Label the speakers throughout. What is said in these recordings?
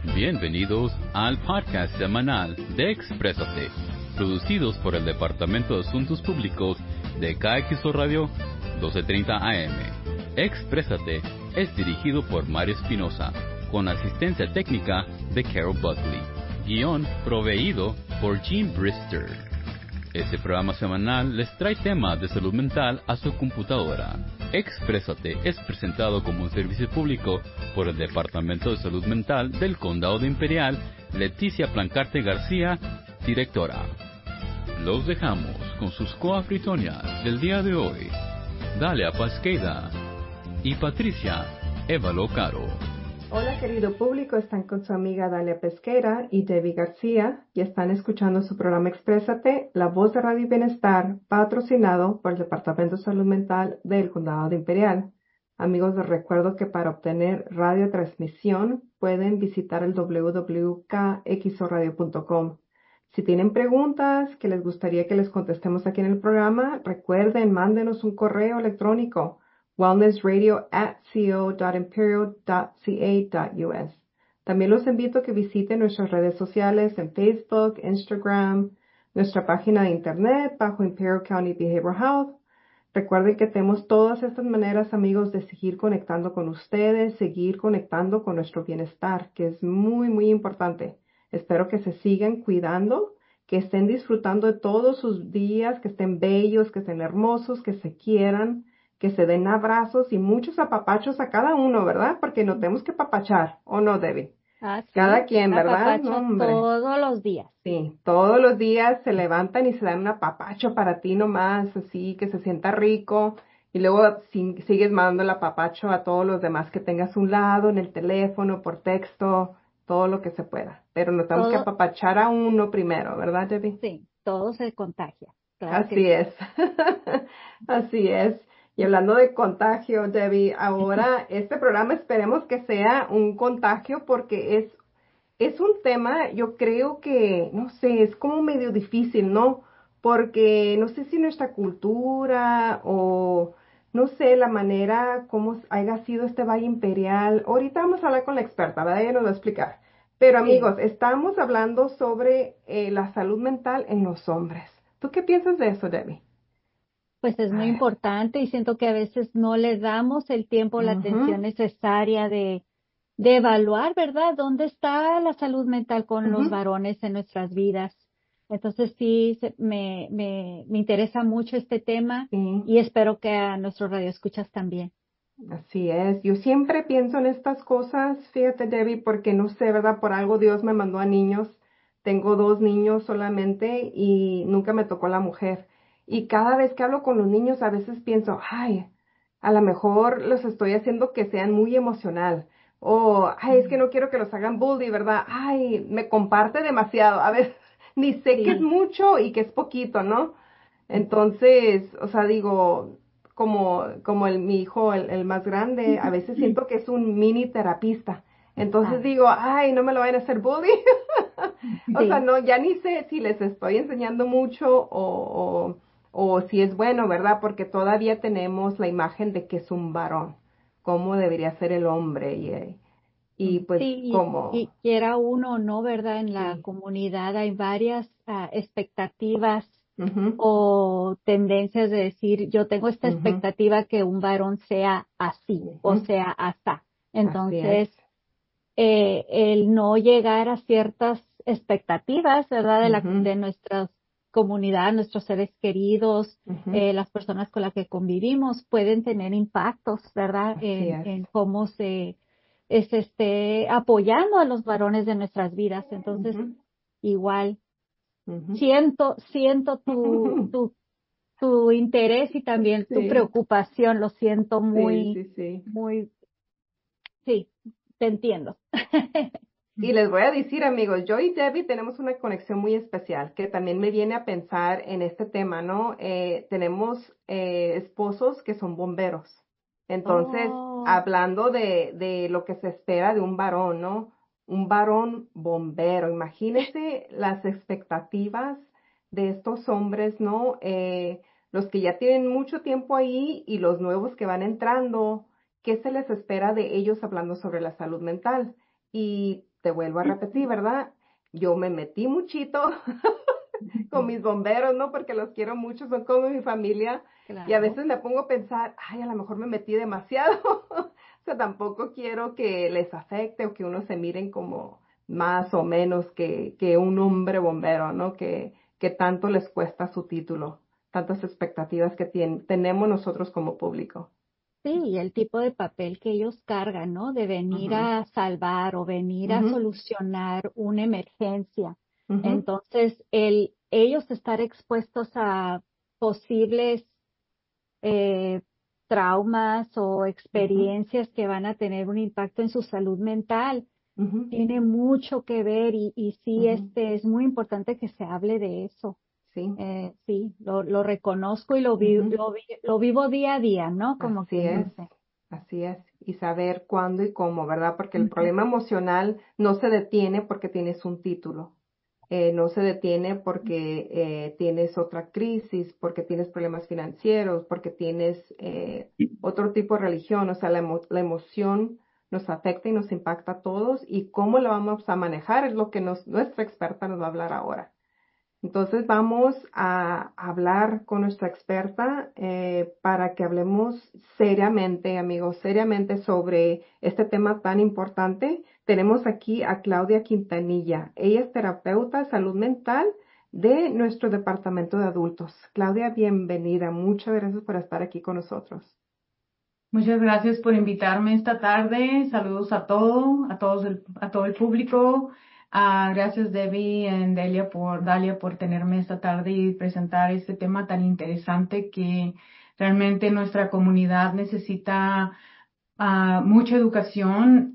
Speaker 1: Bienvenidos al podcast semanal de Exprésate, producidos por el Departamento de Asuntos Públicos de KXO Radio 1230 AM. Exprésate es dirigido por Mario Espinosa, con asistencia técnica de Carol Buckley. Guión proveído por Jean Brister. Este programa semanal les trae temas de salud mental a su computadora. Exprésate es presentado como un servicio público por el Departamento de Salud Mental del Condado de Imperial, Leticia Plancarte García, directora. Los dejamos con sus coafritonias del día de hoy, Dalia Pasqueda y Patricia Évalo Caro.
Speaker 2: Hola querido público, están con su amiga Dalia Pesquera y Debbie García y están escuchando su programa Exprésate, la voz de Radio y Bienestar, patrocinado por el Departamento de Salud Mental del Condado de Imperial. Amigos, les recuerdo que para obtener radiotransmisión pueden visitar el www.kxoradio.com. Si tienen preguntas que les gustaría que les contestemos aquí en el programa, recuerden, mándenos un correo electrónico wellnessradio@co.imperial.ca.us. También los invito a que visiten nuestras redes sociales en Facebook, Instagram, nuestra página de internet bajo Imperial County Behavioral Health. Recuerden que tenemos todas estas maneras, amigos, de seguir conectando con ustedes, seguir conectando con nuestro bienestar, que es muy, muy importante. Espero que se sigan cuidando, que estén disfrutando de todos sus días, que estén bellos, que estén hermosos, que se quieran, que se den abrazos y muchos apapachos a cada uno, ¿verdad? Porque nos tenemos que apapachar, ¿o no, Debbie?
Speaker 3: Ah, sí,
Speaker 2: Cada quien, ¿verdad? No,
Speaker 3: apapacho
Speaker 2: hombre.
Speaker 3: todos los días.
Speaker 2: Sí, todos los días se levantan y se dan un apapacho para ti nomás, así que se sienta rico. Y luego sigues mandando el apapacho a todos los demás que tengas a un lado, en el teléfono, por texto, todo lo que se pueda. Pero nos tenemos que
Speaker 3: Todo,
Speaker 2: apapachar a uno primero, ¿verdad, Debbie?
Speaker 3: sí, todo se contagia. Claro que
Speaker 2: Así
Speaker 3: sí.
Speaker 2: es. Así es. Y hablando de contagio, Debbie, ahora este programa esperemos que sea un contagio porque es un tema, yo creo que, no sé, es como medio difícil, ¿no? Porque no sé si nuestra cultura o, no sé, la manera como haya sido este Valle Imperial. Ahorita vamos a hablar con la experta, ¿verdad? Ella nos va a explicar. Pero
Speaker 3: Sí,
Speaker 2: amigos, estamos hablando sobre la salud mental en los hombres. ¿Tú qué piensas de eso, Debbie?
Speaker 3: pues es
Speaker 2: A
Speaker 3: muy
Speaker 2: ver.
Speaker 3: importante y siento que a veces no le damos el tiempo, la atención
Speaker 2: Ujú,
Speaker 3: necesaria de evaluar, ¿verdad? ¿Dónde está la salud mental con los
Speaker 2: ujú,
Speaker 3: varones en nuestras vidas? Entonces sí, me interesa mucho este tema
Speaker 2: sí.
Speaker 3: y espero que a nuestros radioescuchas también.
Speaker 2: Así es, yo siempre pienso en estas cosas, fíjate Debbie, porque no sé, ¿verdad? Por algo Dios me mandó a niños, tengo 2 niños solamente y nunca me tocó la mujer. Y cada vez que hablo con los niños a veces pienso, ay, a lo mejor los estoy haciendo que sean muy emocional. O, ay, es que no quiero que los hagan bully, ¿verdad? Ay, me comparte demasiado. A veces ni sé qué es
Speaker 3: Sí,
Speaker 2: mucho y qué es poquito, ¿no? Entonces, o sea, digo, como mi hijo, el más grande, a veces siento que es un mini terapista. Entonces
Speaker 3: ah,
Speaker 2: digo, ay, no me lo vayan a hacer bullying. O sea,
Speaker 3: sí.
Speaker 2: no, ya ni sé si les estoy enseñando mucho o si es bueno, ¿verdad? Porque todavía tenemos la imagen de que es un varón, cómo debería ser el hombre y pues
Speaker 3: Sí, y
Speaker 2: como,
Speaker 3: quiera uno o no, ¿verdad? En la
Speaker 2: sí.
Speaker 3: comunidad hay varias expectativas
Speaker 2: Mhm,
Speaker 3: o tendencias de decir, yo tengo esta
Speaker 2: mhm,
Speaker 3: expectativa que un varón sea así o
Speaker 2: mhm.
Speaker 3: sea asá.
Speaker 2: Así es.
Speaker 3: Entonces, el no llegar a ciertas expectativas, ¿verdad?
Speaker 2: Mhm,
Speaker 3: De nuestra comunidad, nuestros seres queridos,
Speaker 2: mhm.
Speaker 3: las personas con las que convivimos, pueden tener impactos, ¿verdad?
Speaker 2: Así es.
Speaker 3: En cómo se esté apoyando a los varones de nuestras vidas. Entonces,
Speaker 2: Ujú,
Speaker 3: igual,
Speaker 2: ujú.
Speaker 3: siento tu interés y también tu
Speaker 2: Sí,
Speaker 3: preocupación. Lo siento
Speaker 2: sí,
Speaker 3: muy,
Speaker 2: sí, sí.
Speaker 3: muy, sí, te entiendo.
Speaker 2: Y les voy a decir, amigos, yo y Debbie tenemos una conexión muy especial que también me viene a pensar en este tema, ¿no? Tenemos esposos que son bomberos. Entonces,
Speaker 3: Oh,
Speaker 2: hablando de lo que se espera de un varón, ¿no? Un varón bombero. Imagínense las expectativas de estos hombres, ¿no? Los que ya tienen mucho tiempo ahí y los nuevos que van entrando, ¿qué se les espera de ellos hablando sobre la salud mental? Y te vuelvo a repetir, ¿verdad? Yo me metí muchito con mis bomberos, ¿no? Porque los quiero mucho, son como mi familia. Y a
Speaker 3: Claro.
Speaker 2: veces me pongo a pensar, ay, a lo mejor me metí demasiado. O sea, tampoco quiero que les afecte o que uno se miren como más o menos que un hombre bombero, ¿no? Que tanto les cuesta su título, tantas expectativas que tenemos nosotros como público.
Speaker 3: Sí, y el tipo de papel que ellos cargan, ¿no? De venir
Speaker 2: Ujú,
Speaker 3: a salvar o venir a
Speaker 2: ujú,
Speaker 3: solucionar una emergencia.
Speaker 2: ujú,
Speaker 3: Entonces, ellos estar expuestos a posibles eh, traumas o
Speaker 2: ujú,
Speaker 3: experiencias que van a tener un impacto en su salud mental,
Speaker 2: ujú,
Speaker 3: tiene mucho que ver y sí,
Speaker 2: ujú.
Speaker 3: es muy importante que se hable de eso.
Speaker 2: Sí,
Speaker 3: Sí, lo reconozco y
Speaker 2: ujú.
Speaker 3: lo vivo día a día, ¿no? Como
Speaker 2: Así
Speaker 3: quien
Speaker 2: es,
Speaker 3: dice.
Speaker 2: así es. Y saber cuándo y cómo, ¿verdad? Porque el
Speaker 3: Ujú.
Speaker 2: problema emocional no se detiene porque tienes un título. No se detiene porque tienes otra crisis, porque tienes problemas financieros, porque tienes otro tipo de religión. O sea, la emoción nos afecta y nos impacta a todos. Y cómo la vamos a manejar es lo que nuestra experta nos va a hablar ahora. Entonces vamos a hablar con nuestra experta para que hablemos seriamente, amigos, seriamente sobre este tema tan importante. Tenemos aquí a Claudia Quintanilla. Ella es terapeuta de salud mental de nuestro departamento de adultos. Claudia, bienvenida. Muchas gracias por estar aquí con nosotros.
Speaker 4: Muchas gracias por invitarme esta tarde. Saludos a todo el público. Gracias Debbie y Dalia por tenerme esta tarde y presentar este tema tan interesante que realmente nuestra comunidad necesita mucha educación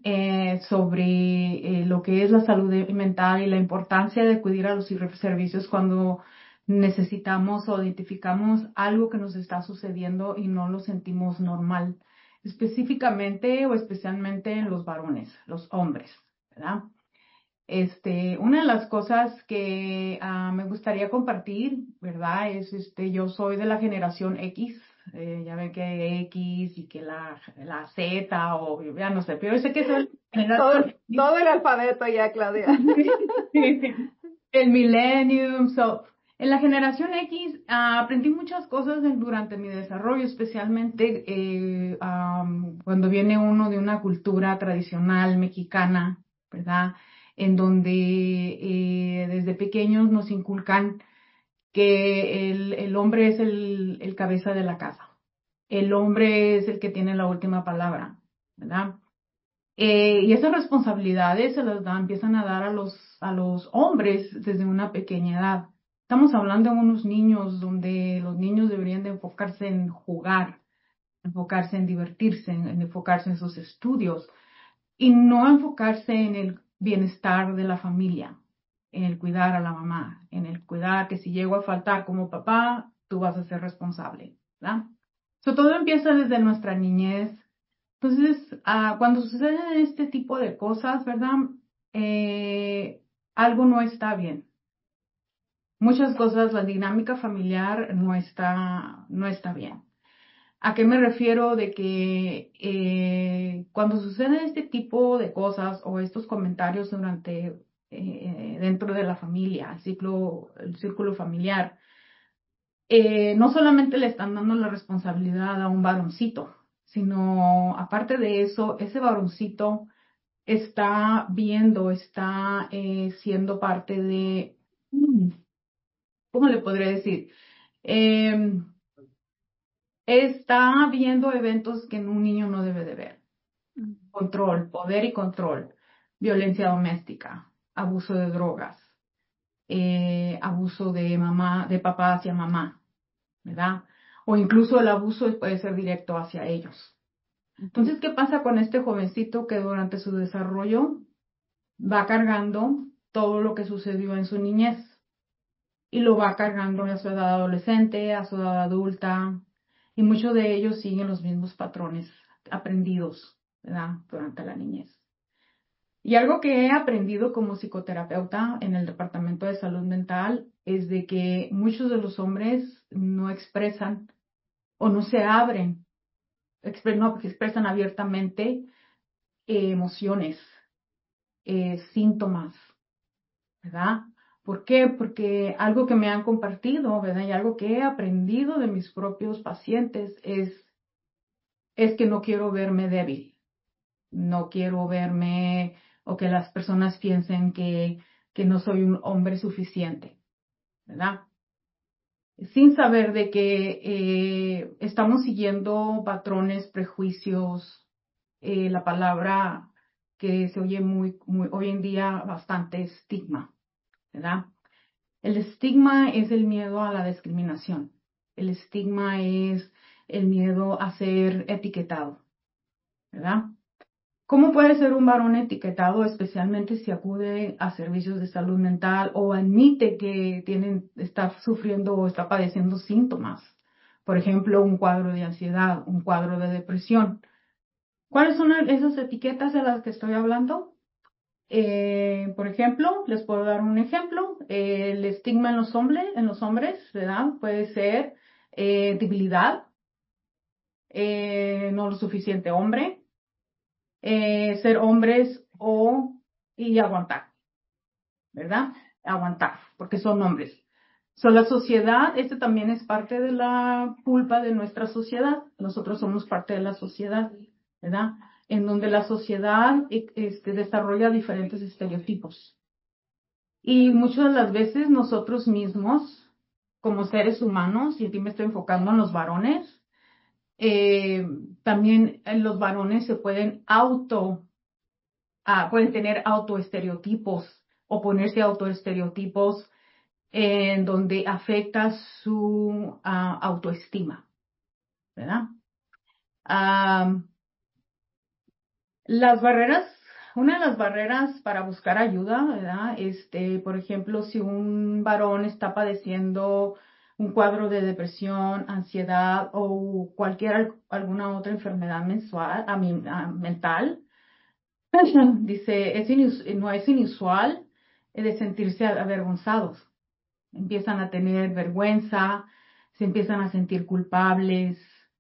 Speaker 4: sobre lo que es la salud mental y la importancia de acudir a los servicios cuando necesitamos o identificamos algo que nos está sucediendo y no lo sentimos normal, específicamente o especialmente en los varones, los hombres, ¿verdad? Una de las cosas que me gustaría compartir, ¿verdad? Yo soy de la generación X, ya ven que X y que la Z o ya no sé, pero yo sé que soy la
Speaker 2: Todo,
Speaker 4: generación X,
Speaker 2: todo el alfabeto ya, Claudia.
Speaker 4: el millennium, en la generación X aprendí muchas cosas durante mi desarrollo, especialmente cuando viene uno de una cultura tradicional mexicana, ¿verdad? En donde desde pequeños nos inculcan que el hombre es el cabeza de la casa. El hombre es el que tiene la última palabra, ¿verdad? Y esas responsabilidades empiezan a dar a los hombres desde una pequeña edad. Estamos hablando de unos niños donde los niños deberían de enfocarse en jugar, enfocarse en divertirse, en enfocarse en sus estudios y no enfocarse en el bienestar de la familia, en el cuidar a la mamá, en el cuidar que si llego a faltar como papá, tú vas a ser responsable, ¿verdad? Todo empieza desde nuestra niñez. Entonces, cuando suceden este tipo de cosas, ¿verdad? Eh, Algo no está bien. Muchas cosas, la dinámica familiar no está bien. ¿A qué me refiero? De que cuando suceden este tipo de cosas o estos comentarios dentro de la familia, el círculo familiar, no solamente le están dando la responsabilidad a un varoncito, sino aparte de eso, ese varoncito está siendo parte de, ¿cómo le podría decir? Eh, Está viendo eventos que un niño no debe de ver.
Speaker 3: Mm.
Speaker 4: Control, poder y control, violencia doméstica, abuso de drogas, abuso de papá hacia mamá, ¿verdad? O incluso el abuso puede ser directo hacia ellos.
Speaker 3: Ujú.
Speaker 4: Entonces, ¿qué pasa con este jovencito que durante su desarrollo va cargando todo lo que sucedió en su niñez y lo va cargando a su edad adolescente, a su edad adulta, y muchos de ellos siguen los mismos patrones aprendidos, ¿verdad? Durante la niñez. Y algo que he aprendido como psicoterapeuta en el departamento de salud mental es de que muchos de los hombres no expresan o no se abren, no expresan abiertamente emociones. síntomas, ¿verdad? ¿Por qué? Porque algo que me han compartido, ¿verdad? Y algo que he aprendido de mis propios pacientes es que no quiero verme débil, no quiero verme o que las personas piensen que no soy un hombre suficiente, ¿verdad? Sin saber de que estamos siguiendo patrones, prejuicios, la palabra que se oye muy hoy en día bastante estigma, ¿verdad? El estigma es el miedo a la discriminación. El estigma es el miedo a ser etiquetado, ¿verdad? ¿Cómo puede ser un varón etiquetado, especialmente si acude a servicios de salud mental o admite que está sufriendo o está padeciendo síntomas? Por ejemplo, un cuadro de ansiedad, un cuadro de depresión. ¿Cuáles son esas etiquetas de las que estoy hablando? Por ejemplo, les puedo dar un ejemplo. El estigma en los hombres, ¿verdad? Puede ser debilidad, no lo suficiente hombre, ser hombres y aguantar, ¿verdad? Aguantar, porque son hombres. La sociedad, este también es parte de la culpa de nuestra sociedad. Nosotros somos parte de la sociedad, ¿verdad? En donde la sociedad desarrolla diferentes estereotipos. Y muchas de las veces nosotros mismos, como seres humanos, y aquí me estoy enfocando en los varones, también los varones se pueden tener autoestereotipos o ponerse autoestereotipos en donde afecta su autoestima, ¿verdad? Las barreras, una de las barreras para buscar ayuda, ¿verdad? Por ejemplo, si un varón está padeciendo un cuadro de depresión, ansiedad o alguna otra enfermedad mental, dice, no es inusual de sentirse avergonzados. Empiezan a tener vergüenza, se empiezan a sentir culpables,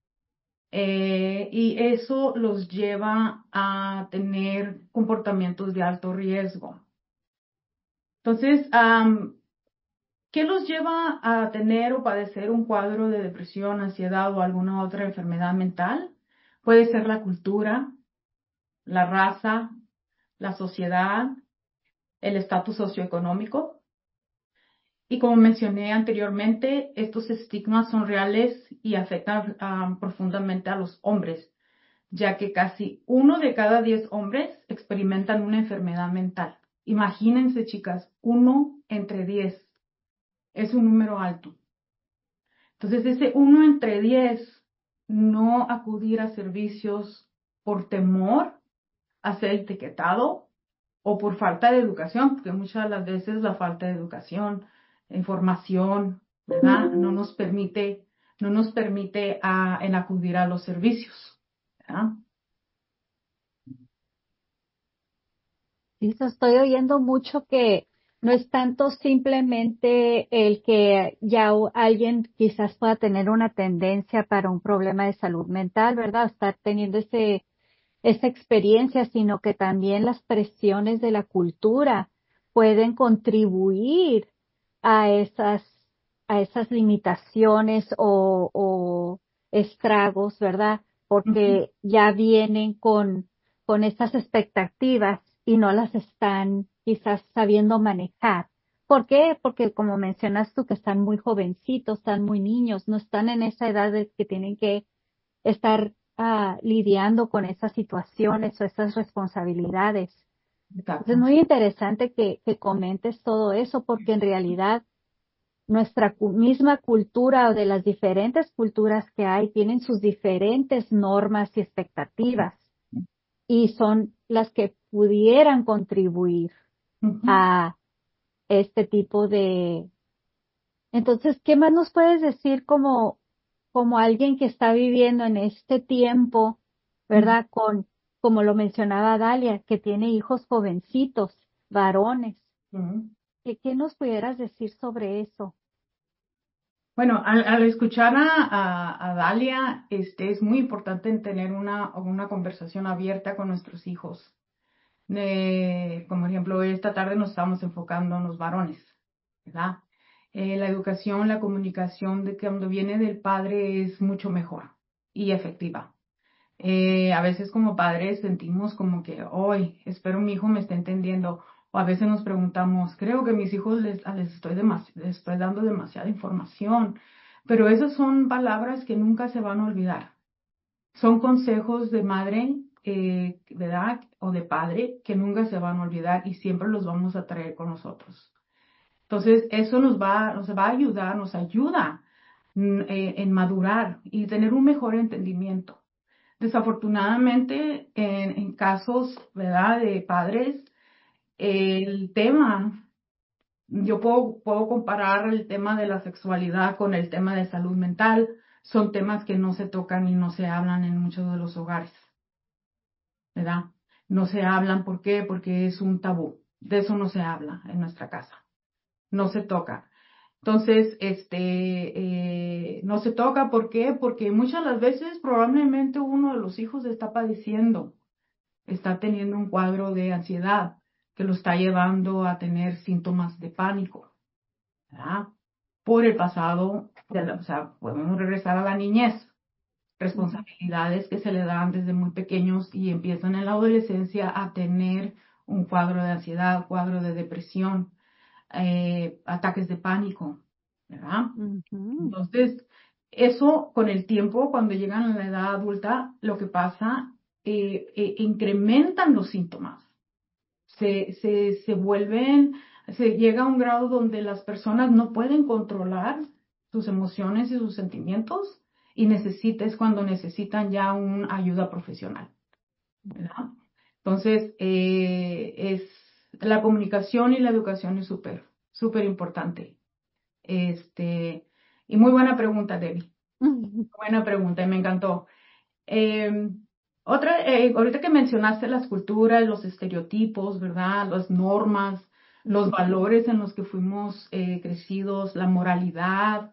Speaker 4: y eso los lleva a tener comportamientos de alto riesgo. Entonces, ¿qué los lleva a tener o padecer un cuadro de depresión, ansiedad o alguna otra enfermedad mental? Puede ser la cultura, la raza, la sociedad, el estatus socioeconómico. Y como mencioné anteriormente, estos estigmas son reales y afectan profundamente a los hombres, ya que casi 1 de cada 10 hombres experimentan una enfermedad mental. Imagínense, chicas, 1 entre 10 es un número alto. Entonces, ese 1 entre 10 no acudir a servicios por temor a ser etiquetado o por falta de educación, porque muchas de las veces la falta de educación, información, ¿verdad? No nos permite en acudir a los servicios, ¿verdad?
Speaker 3: Sí, eso estoy oyendo mucho que no es tanto simplemente el que ya alguien quizás pueda tener una tendencia para un problema de salud mental, ¿verdad? Estar teniendo esa experiencia, sino que también las presiones de la cultura pueden contribuir a esas, a esas limitaciones o estragos, ¿verdad?
Speaker 4: Ujú.
Speaker 3: Porque ya vienen con esas expectativas y no las están quizás sabiendo manejar. ¿Por qué? Porque como mencionas tú, que están muy jovencitos, están muy niños, no están en esa edad de que tienen que estar lidiando con esas situaciones o esas responsabilidades. Entonces, es
Speaker 4: Exacto.
Speaker 3: muy interesante que comentes todo eso, porque en realidad nuestra misma cultura o de las diferentes culturas que hay tienen sus diferentes normas y expectativas y son las que pudieran contribuir
Speaker 4: Ujú.
Speaker 3: a este tipo de... Entonces, ¿qué más nos puedes decir como alguien que está viviendo en este tiempo, ¿verdad? Como lo mencionaba Dalia, que tiene hijos jovencitos, varones?
Speaker 4: Ujú.
Speaker 3: ¿Qué nos pudieras decir sobre eso?
Speaker 4: Bueno, al escuchar a Dalia, es muy importante tener una conversación abierta con nuestros hijos. Como ejemplo, esta tarde nos estamos enfocando en los varones, ¿verdad? La educación, la comunicación de que cuando viene del padre es mucho mejor y efectiva. A veces como padres sentimos como que, hoy, espero mi hijo me esté entendiendo. O a veces nos preguntamos, creo que mis hijos les estoy dando demasiada información. Pero esas son palabras que nunca se van a olvidar. Son consejos de madre, ¿verdad? O de padre que nunca se van a olvidar y siempre los vamos a traer con nosotros. Entonces, eso nos va a ayudar, nos ayuda en madurar y tener un mejor entendimiento. Desafortunadamente, en casos, ¿verdad?, de padres, el tema, yo puedo comparar el tema de la sexualidad con el tema de salud mental. Son temas que no se tocan y no se hablan en muchos de los hogares, ¿verdad? No se hablan, ¿por qué? Porque es un tabú. De eso no se habla en nuestra casa. No se toca. Entonces, no se toca, ¿por qué? Porque muchas de las veces probablemente uno de los hijos está padeciendo, está teniendo un cuadro de ansiedad que lo está llevando a tener síntomas de pánico, ¿verdad? Por el pasado, o sea, podemos regresar a la niñez, responsabilidades que se le dan desde muy pequeños y empiezan en la adolescencia a tener un cuadro de ansiedad, cuadro de depresión, ataques de pánico, ¿verdad? Entonces, eso con el tiempo, cuando llegan a la edad adulta, lo que pasa, incrementan los síntomas. Se vuelven, se llega a un grado donde las personas no pueden controlar sus emociones y sus sentimientos y es cuando necesitan ya una ayuda profesional, ¿verdad? Entonces, la comunicación y la educación es súper, súper importante. Y muy buena pregunta, Debbie. Buena pregunta y me encantó. Eh, ahorita que mencionaste las culturas, los estereotipos, ¿verdad? Las normas, los valores en los que fuimos crecidos, la moralidad,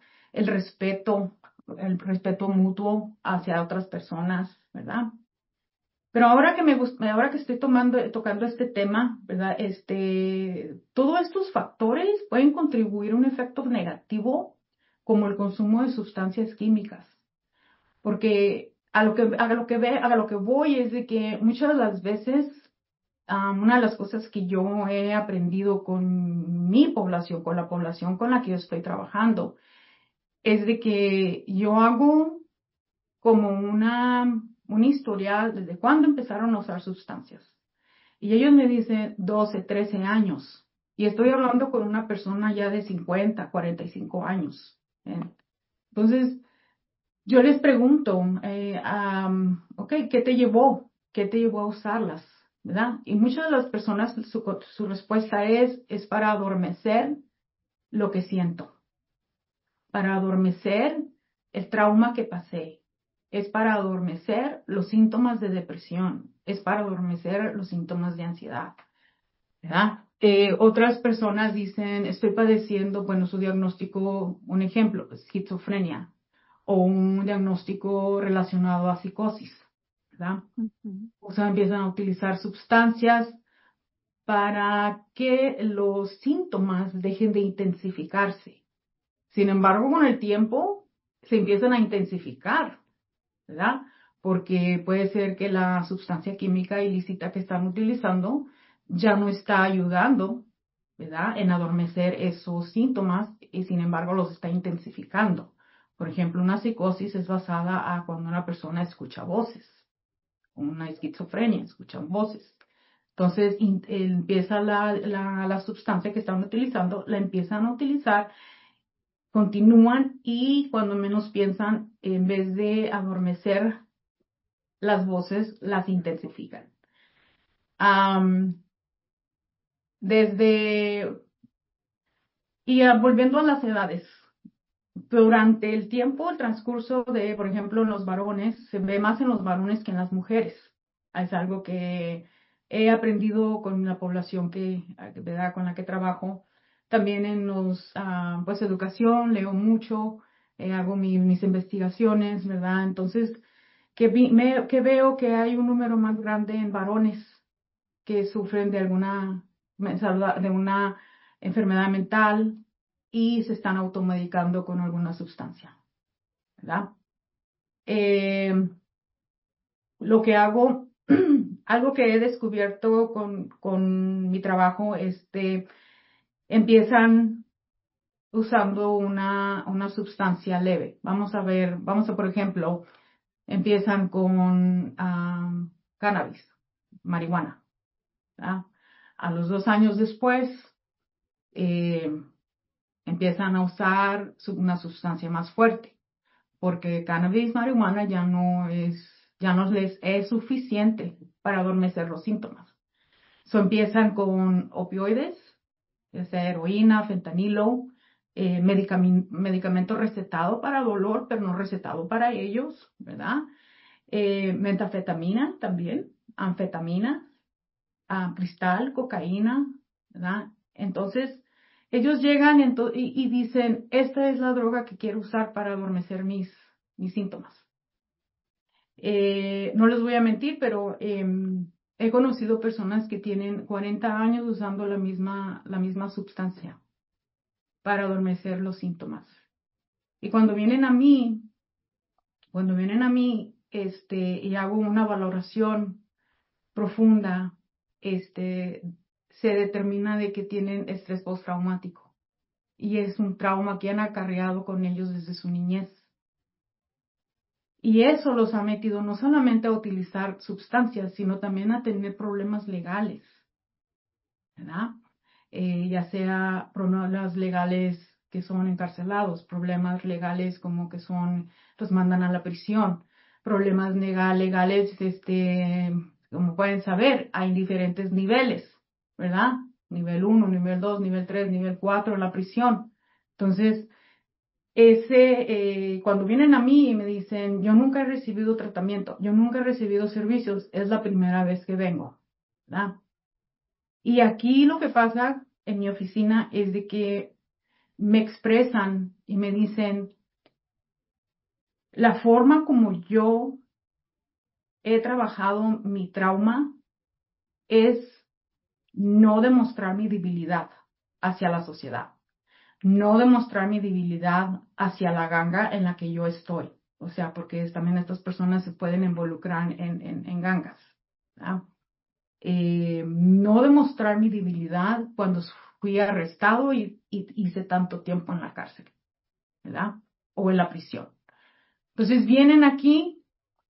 Speaker 4: el respeto mutuo hacia otras personas, ¿verdad? Pero ahora que estoy tocando este tema, ¿verdad? Todos estos factores pueden contribuir a un efecto negativo como el consumo de sustancias químicas. Porque a lo que voy es de que muchas de las veces, una de las cosas que yo he aprendido con mi población, con la población con la que yo estoy trabajando, es de que yo hago como un historial desde cuándo empezaron a usar sustancias. Y ellos me dicen 12, 13 años. Y estoy hablando con una persona ya de 50, 45 años. ¿Eh? Entonces, yo les pregunto, ok, ¿qué te llevó? ¿Qué te llevó a usarlas? ¿Verdad? Y muchas de las personas, su respuesta es para adormecer lo que siento, para adormecer el trauma que pasé, es para adormecer los síntomas de depresión, es para adormecer los síntomas de ansiedad, ¿verdad? Otras personas dicen, estoy padeciendo, bueno, su diagnóstico, un ejemplo, esquizofrenia o un diagnóstico relacionado a psicosis, ¿verdad? O sea, empiezan a utilizar sustancias para que los síntomas dejen de intensificarse. Sin embargo, con el tiempo se empiezan a intensificar, ¿verdad? Porque puede ser que la sustancia química ilícita que están utilizando ya no está ayudando, ¿verdad?, en adormecer esos síntomas y sin embargo los está intensificando. Por ejemplo, una psicosis es basada a cuando una persona escucha voces, una esquizofrenia, escuchan voces. Entonces empieza la sustancia que están utilizando, la empiezan a utilizar, continúan y cuando menos piensan, en vez de adormecer las voces, las intensifican. Desde, volviendo a las edades, durante el tiempo, el transcurso de, por ejemplo, en los varones, se ve más en los varones que en las mujeres. Es algo que he aprendido con la población ¿verdad?, con la que trabajo. También en pues educación, leo mucho, hago mis investigaciones, ¿verdad? Entonces, que veo que hay un número más grande en varones que sufren de una enfermedad mental y se están automedicando con alguna sustancia, ¿verdad? Lo que hago, algo que he descubierto con mi trabajo, empiezan usando una sustancia leve. Vamos a, por ejemplo, empiezan con cannabis, marihuana, ¿verdad? A los 2 años después, empiezan a usar una sustancia más fuerte, porque cannabis, marihuana ya no les es suficiente para adormecer los síntomas. Empiezan con opioides, ya sea heroína, fentanilo, medicamento recetado para dolor, pero no recetado para ellos, ¿verdad? Metanfetamina también, anfetamina, cristal, cocaína, ¿verdad? Entonces, ellos llegan y dicen, esta es la droga que quiero usar para adormecer mis síntomas. No les voy a mentir, pero he conocido personas que tienen 40 años usando la misma sustancia para adormecer los síntomas. Y cuando vienen a mí, y hago una valoración profunda, se determina de que tienen estrés postraumático. Y es un trauma que han acarreado con ellos desde su niñez. Y eso los ha metido no solamente a utilizar sustancias, sino también a tener problemas legales, ¿verdad? Ya sea problemas legales que son encarcelados, problemas legales como que los mandan a la prisión, problemas legales, como pueden saber, hay diferentes niveles, ¿verdad? Nivel 1, nivel 2, nivel 3, nivel 4, la prisión. Entonces, cuando vienen a mí y me dicen, yo nunca he recibido tratamiento, yo nunca he recibido servicios, es la primera vez que vengo, ¿verdad? Y aquí lo que pasa en mi oficina es de que me expresan y me dicen, la forma como yo he trabajado mi trauma es no demostrar mi debilidad hacia la sociedad, no demostrar mi debilidad hacia la ganga en la que yo estoy. O sea, porque también estas personas se pueden involucrar en gangas, ¿verdad? No demostrar mi debilidad cuando fui arrestado y hice tanto tiempo en la cárcel, ¿verdad? O en la prisión. Entonces vienen aquí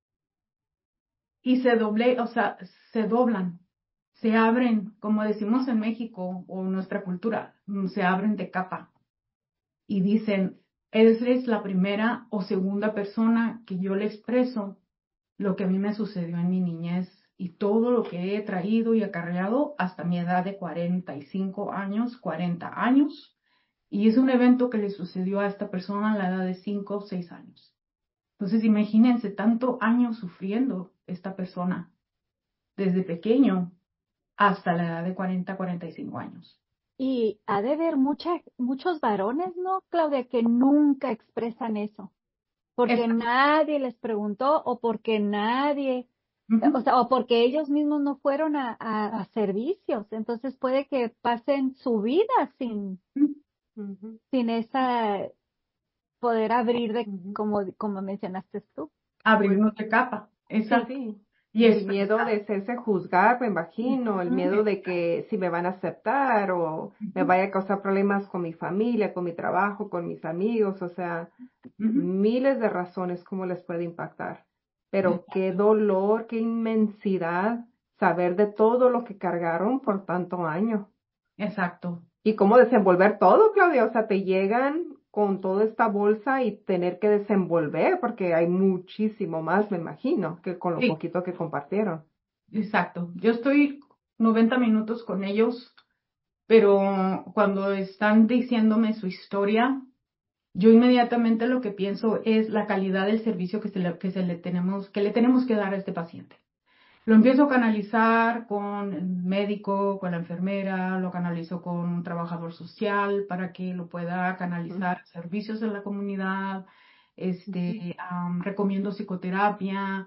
Speaker 4: y se doblan, se abren, como decimos en México o en nuestra cultura, se abren de capa y dicen, eres la primera o segunda persona que yo le expreso lo que a mí me sucedió en mi niñez y todo lo que he traído y acarreado hasta mi edad de 45 años, 40 años. Y es un evento que le sucedió a esta persona a la edad de 5 o 6 años. Entonces, imagínense tanto años sufriendo esta persona, desde pequeño hasta la edad de 40, 45 años.
Speaker 3: Y ha de haber muchos varones, ¿no, Claudia, que nunca expresan eso? Porque nadie les preguntó o porque nadie, o sea, o porque ellos mismos no fueron a servicios. Entonces puede que pasen su vida sin esa poder abrir como mencionaste tú.
Speaker 4: Abrirnos de capa, exacto.
Speaker 2: Sí.
Speaker 4: Y
Speaker 2: el miedo de hacerse juzgar, me imagino, el miedo de
Speaker 4: exacto.
Speaker 2: que si me van a aceptar o me vaya a causar problemas con mi familia, con mi trabajo, con mis amigos, o sea, miles de razones cómo les puede impactar. Pero qué dolor, qué inmensidad saber de todo lo que cargaron por tanto año.
Speaker 4: Exacto.
Speaker 2: Y cómo desenvolver todo, Claudia, o sea, te llegan con toda esta bolsa y tener que desenvolver, porque hay muchísimo más, me imagino, que con lo
Speaker 4: Sí,
Speaker 2: poquito que compartieron.
Speaker 4: exacto. Yo estoy 90 minutos con ellos, pero cuando están diciéndome su historia, yo inmediatamente lo que pienso es la calidad del servicio que le tenemos que dar a este paciente. Lo empiezo a canalizar con el médico, con la enfermera, lo canalizo con un trabajador social para que lo pueda canalizar a servicios en la comunidad, recomiendo psicoterapia,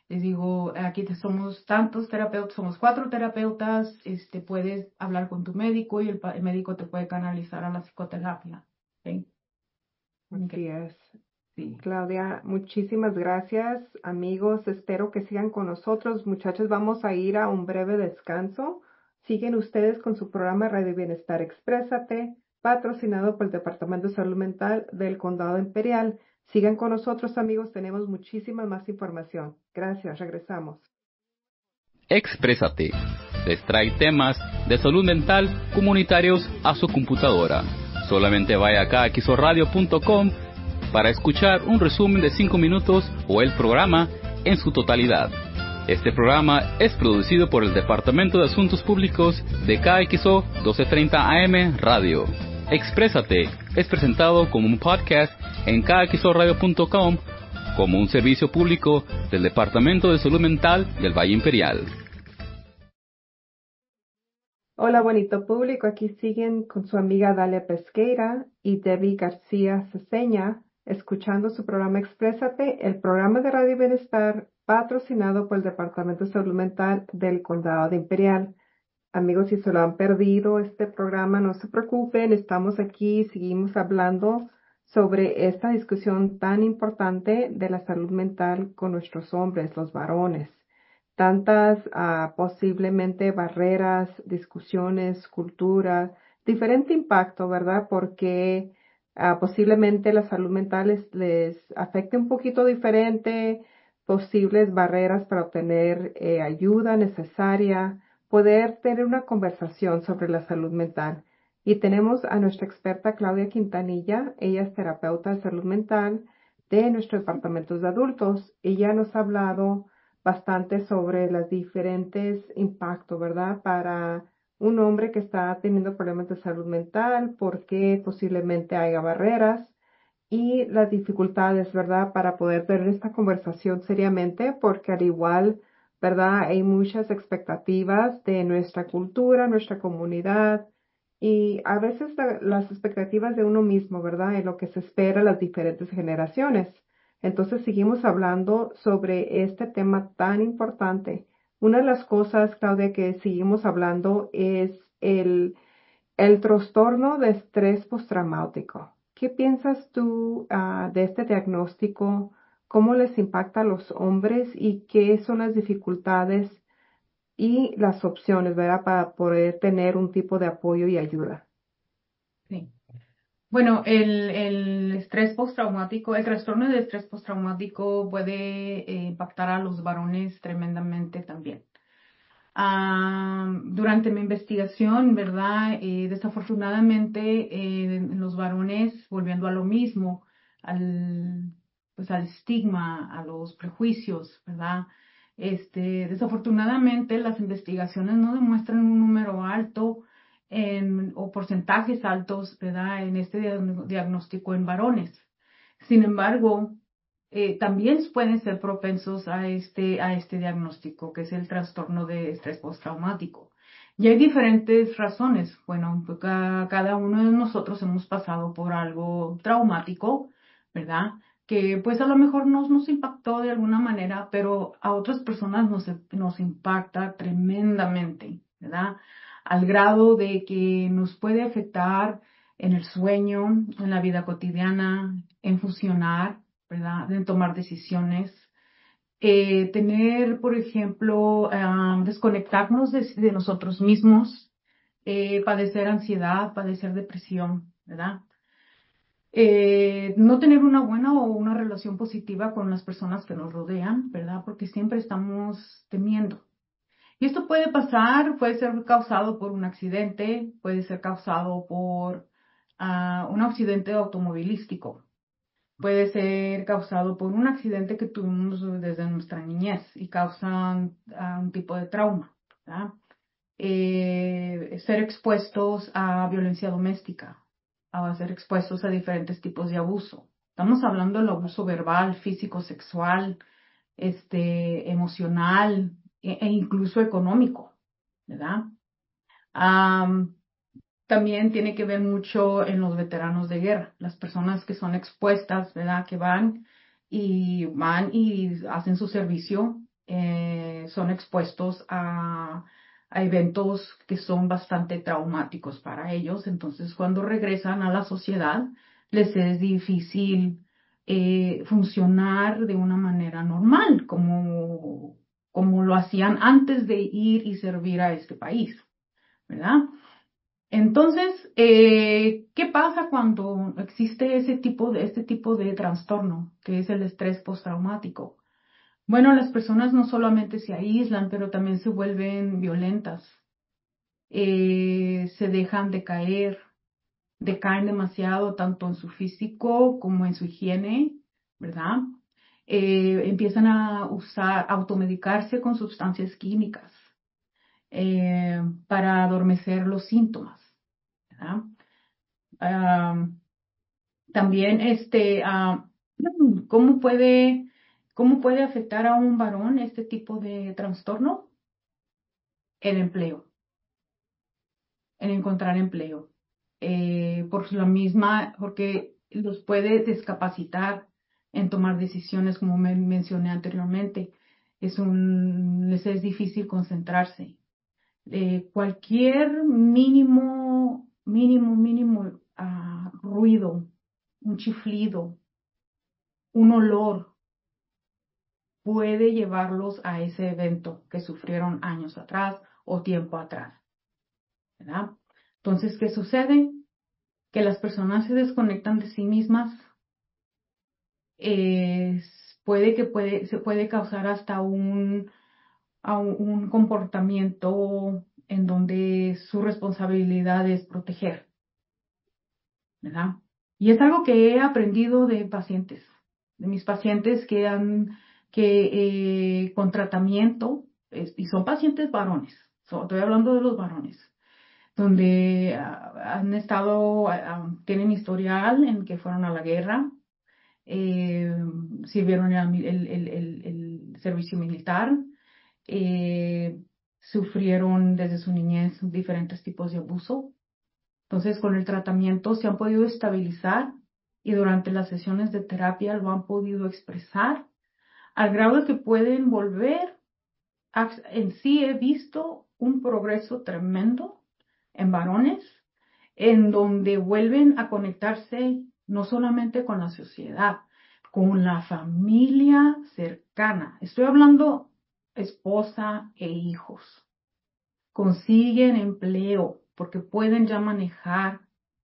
Speaker 4: Les digo, aquí somos tantos terapeutas, somos 4 terapeutas, puedes hablar con tu médico y el médico te puede canalizar a la psicoterapia. ¿Sí?
Speaker 2: Así es.
Speaker 4: Sí.
Speaker 2: Claudia, muchísimas gracias, amigos. Espero que sigan con nosotros. Muchachos, vamos a ir a un breve descanso. Siguen ustedes con su programa Radio Bienestar Exprésate, patrocinado por el Departamento de Salud Mental del Condado Imperial. Sigan con nosotros, amigos. Tenemos muchísima más información. Gracias. Regresamos.
Speaker 1: Exprésate. Les trae temas de salud mental comunitarios a su computadora. Solamente vaya acá a xorradio.com para escuchar un resumen de 5 minutos o el programa en su totalidad. Este programa es producido por el Departamento de Asuntos Públicos de KXO 1230 AM Radio. Exprésate es presentado como un podcast en kxorradio.com como un servicio público del Departamento de Salud Mental del Valle Imperial.
Speaker 2: Hola, bonito público. Aquí siguen con su amiga Dalia Pesqueira y Debbie García Ceseña, escuchando su programa Exprésate, el programa de Radio Bienestar patrocinado por el Departamento de Salud Mental del Condado de Imperial. Amigos, si se lo han perdido este programa, no se preocupen, estamos aquí, seguimos hablando sobre esta discusión tan importante de la salud mental con nuestros hombres, los varones. Tantas posiblemente barreras, discusiones, cultura, diferente impacto, ¿verdad? Porque posiblemente la salud mental les afecte un poquito diferente, posibles barreras para obtener ayuda necesaria, poder tener una conversación sobre la salud mental. Y tenemos a nuestra experta Claudia Quintanilla, ella es terapeuta de salud mental de nuestros departamentos de adultos. Ella nos ha hablado bastante sobre los diferentes impactos, ¿verdad? Para un hombre que está teniendo problemas de salud mental, por qué posiblemente haya barreras y las dificultades, ¿verdad? Para poder tener esta conversación seriamente, porque al igual, ¿verdad? Hay muchas expectativas de nuestra cultura, nuestra comunidad y a veces las expectativas de uno mismo, ¿verdad? En lo que se espera las diferentes generaciones. Entonces seguimos hablando sobre este tema tan importante. Una de las cosas, Claudia, que seguimos hablando es el trastorno de estrés postraumático. ¿Qué piensas tú de este diagnóstico? ¿Cómo les impacta a los hombres y qué son las dificultades y las opciones, ¿verdad? Para poder tener un tipo de apoyo y ayuda.
Speaker 4: Sí. Bueno, el estrés postraumático, el trastorno de estrés postraumático puede impactar a los varones tremendamente también. Durante mi investigación, ¿verdad? Desafortunadamente, en los varones, volviendo a lo mismo, al estigma, a los prejuicios, ¿verdad? Desafortunadamente, las investigaciones no demuestran un número alto o porcentajes altos, ¿verdad? En este diagnóstico en varones. Sin embargo, también pueden ser propensos a este diagnóstico, que es el trastorno de estrés postraumático. Y hay diferentes razones. Bueno, pues cada uno de nosotros hemos pasado por algo traumático, ¿verdad? Que pues a lo mejor nos impactó de alguna manera, pero a otras personas nos impacta tremendamente, ¿verdad? Al grado de que nos puede afectar en el sueño, en la vida cotidiana, en funcionar, ¿verdad? En tomar decisiones. Tener, por ejemplo, desconectarnos de nosotros mismos, padecer ansiedad, padecer depresión, ¿verdad? No tener una buena o una relación positiva con las personas que nos rodean, ¿verdad? Porque siempre estamos temiendo. Y esto puede pasar, puede ser causado por un accidente, puede ser causado por un accidente automovilístico, puede ser causado por un accidente que tuvimos desde nuestra niñez y causan un tipo de trauma, ¿verdad? Ser expuestos a violencia doméstica, a ser expuestos a diferentes tipos de abuso. Estamos hablando del abuso verbal, físico, sexual, emocional e incluso económico, ¿verdad? También tiene que ver mucho en los veteranos de guerra, las personas que son expuestas, ¿verdad? Que van y hacen su servicio son expuestos a eventos que son bastante traumáticos para ellos. Entonces, cuando regresan a la sociedad, les es difícil funcionar de una manera normal, como lo hacían antes de ir y servir a este país, ¿verdad? Entonces, ¿qué pasa cuando existe este tipo de trastorno, que es el estrés postraumático? Bueno, las personas no solamente se aíslan, pero también se vuelven violentas, se dejan de caer, decaen demasiado tanto en su físico como en su higiene, ¿verdad? Empiezan a automedicarse con sustancias químicas para adormecer los síntomas, ¿verdad? También, ¿cómo puede afectar a un varón este tipo de trastorno? El empleo, en encontrar empleo. Porque los puede discapacitar en tomar decisiones, como mencioné anteriormente. Les es difícil concentrarse. Cualquier mínimo ruido, un chiflido, un olor, puede llevarlos a ese evento que sufrieron años atrás o tiempo atrás, ¿verdad? Entonces, ¿qué sucede? Que las personas se desconectan de sí mismas, se puede causar hasta un comportamiento en donde su responsabilidad es proteger, ¿verdad? Y es algo que he aprendido de mis pacientes que con tratamiento, y son pacientes varones, estoy hablando de los varones, donde tienen historial en que fueron a la guerra, sirvieron el servicio militar, sufrieron desde su niñez diferentes tipos de abuso. Entonces, con el tratamiento se han podido estabilizar y durante las sesiones de terapia lo han podido expresar al grado de que pueden volver. En sí he visto un progreso tremendo en varones, en donde vuelven a conectarse no solamente con la sociedad, con la familia cercana. Estoy hablando esposa e hijos. Consiguen empleo porque pueden ya manejar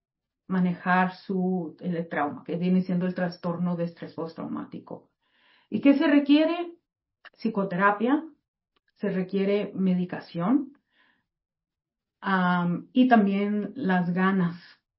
Speaker 4: el trauma, que viene siendo el trastorno de estrés postraumático. ¿Y qué se requiere? Psicoterapia, se requiere medicación, y también las ganas,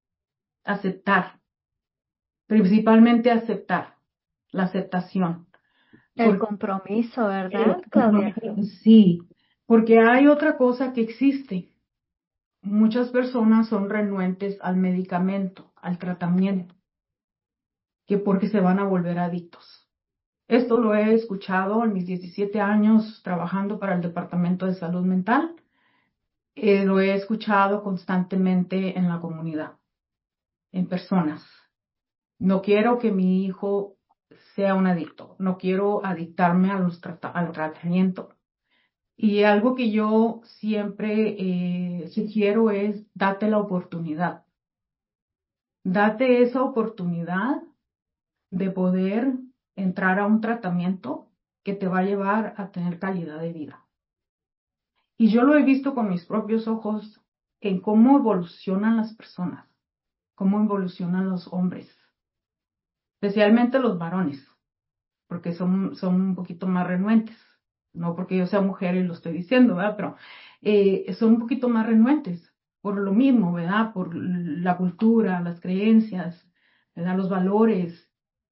Speaker 4: principalmente aceptar, la aceptación.
Speaker 3: El compromiso, ¿verdad, Claudia?
Speaker 4: Sí, porque hay otra cosa que existe. Muchas personas son renuentes al medicamento, al tratamiento, que porque se van a volver adictos. Esto lo he escuchado en mis 17 años trabajando para el Departamento de Salud Mental. Lo he escuchado constantemente en la comunidad, en personas. No quiero que mi hijo sea un adicto, no quiero adictarme al tratamiento. Y algo que yo siempre sugiero es date la oportunidad. Date esa oportunidad de poder entrar a un tratamiento que te va a llevar a tener calidad de vida. Y yo lo he visto con mis propios ojos en cómo evolucionan las personas, cómo evolucionan los hombres, especialmente los varones, porque son un poquito más renuentes. No porque yo sea mujer y lo estoy diciendo, ¿verdad? Pero son un poquito más renuentes por lo mismo, ¿verdad? Por la cultura, las creencias, ¿verdad? Los valores,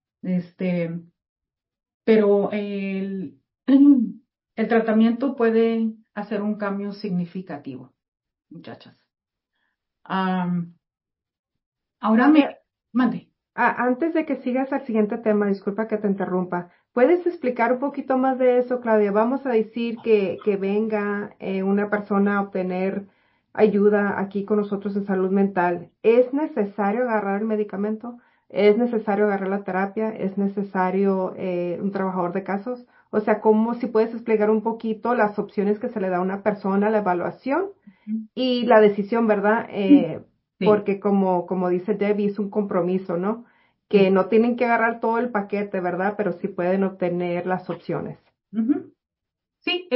Speaker 4: pero el tratamiento puede hacer un cambio significativo, muchachas. Ahora mande.
Speaker 2: Antes de que sigas al siguiente tema, disculpa que te interrumpa, ¿puedes explicar un poquito más de eso, Claudia? Vamos a decir que venga una persona a obtener ayuda aquí con nosotros en salud mental. ¿Es necesario agarrar el medicamento? ¿Es necesario agarrar la terapia? ¿Es necesario un trabajador de casos? O sea, ¿cómo si puedes explicar un poquito las opciones que se le da a una persona, la evaluación y la decisión, ¿verdad?
Speaker 4: Sí,
Speaker 2: Porque como dice Debbie, es un compromiso, ¿no? Que
Speaker 4: sí.
Speaker 2: no tienen que agarrar todo el paquete, ¿verdad? Pero sí pueden obtener las opciones.
Speaker 4: Ujú. Sí,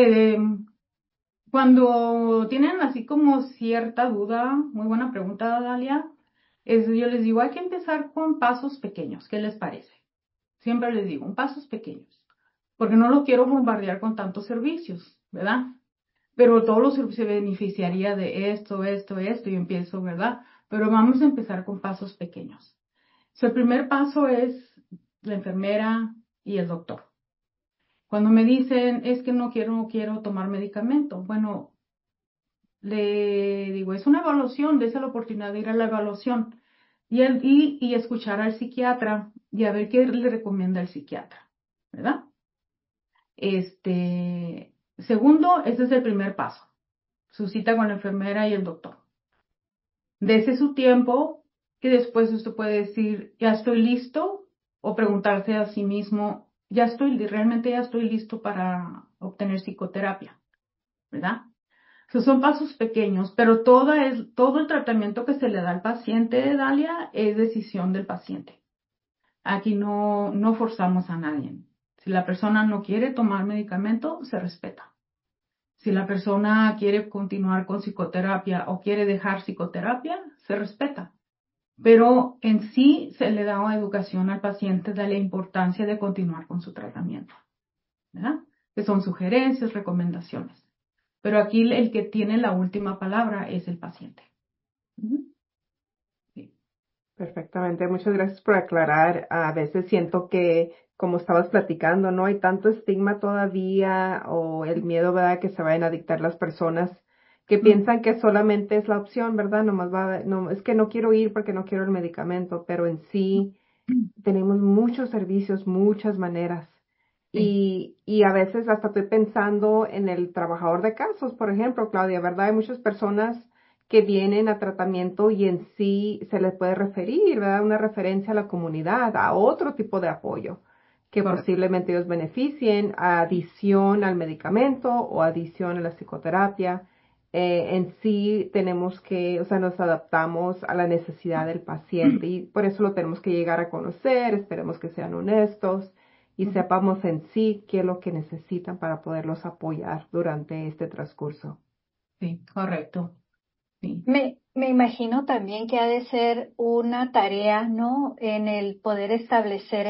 Speaker 4: cuando tienen así como cierta duda, muy buena pregunta, Dalia, yo les digo, hay que empezar con pasos pequeños. ¿Qué les parece? Siempre les digo, pasos pequeños, porque no lo quiero bombardear con tantos servicios, ¿verdad? Pero todos los servicios se beneficiaría de esto, y empiezo, ¿verdad? Pero vamos a empezar con pasos pequeños. El primer paso es la enfermera y el doctor. Cuando me dicen, es que no quiero tomar medicamento, bueno, le digo, es una evaluación, dése la oportunidad de ir a la evaluación y escuchar al psiquiatra y a ver qué le recomienda el psiquiatra, ¿verdad? Segundo, ese es el primer paso, su cita con la enfermera y el doctor. Dese su tiempo y después usted puede decir, ya estoy listo, o preguntarse a sí mismo, realmente ya estoy listo para obtener psicoterapia, ¿verdad? Son pasos pequeños, pero todo el tratamiento que se le da al paciente, Dalia, es decisión del paciente. Aquí no forzamos a nadie. Si la persona no quiere tomar medicamento, se respeta. Si la persona quiere continuar con psicoterapia o quiere dejar psicoterapia, se respeta. Pero en sí se le da una educación al paciente de la importancia de continuar con su tratamiento, ¿verdad? Que son sugerencias, recomendaciones. Pero aquí el que tiene la última palabra es el paciente. Ujú. Sí.
Speaker 2: Perfectamente, muchas gracias por aclarar. A veces siento que, como estabas platicando, no hay tanto estigma todavía o el miedo, ¿verdad?, que se vayan a dictar las personas que
Speaker 4: Mm,
Speaker 2: piensan que solamente es la opción, ¿verdad? No, es que no quiero ir porque no quiero el medicamento, pero en sí tenemos muchos servicios, muchas maneras.
Speaker 4: sí,
Speaker 2: Y a veces hasta estoy pensando en el trabajador de casos, por ejemplo, Claudia, ¿verdad? Hay muchas personas que vienen a tratamiento y en sí se les puede referir, ¿verdad? Una referencia a la comunidad, a otro tipo de apoyo que
Speaker 4: correcto.
Speaker 2: posiblemente ellos beneficien, adición al medicamento o adición a la psicoterapia. En sí tenemos que, o sea, nos adaptamos a la necesidad del paciente y por eso lo tenemos que llegar a conocer, esperemos que sean honestos y
Speaker 4: Ujú.
Speaker 2: sepamos en sí qué es lo que necesitan para poderlos apoyar durante este transcurso.
Speaker 4: Sí, correcto. Sí.
Speaker 3: Me imagino también que ha de ser una tarea, ¿no? En el poder establecer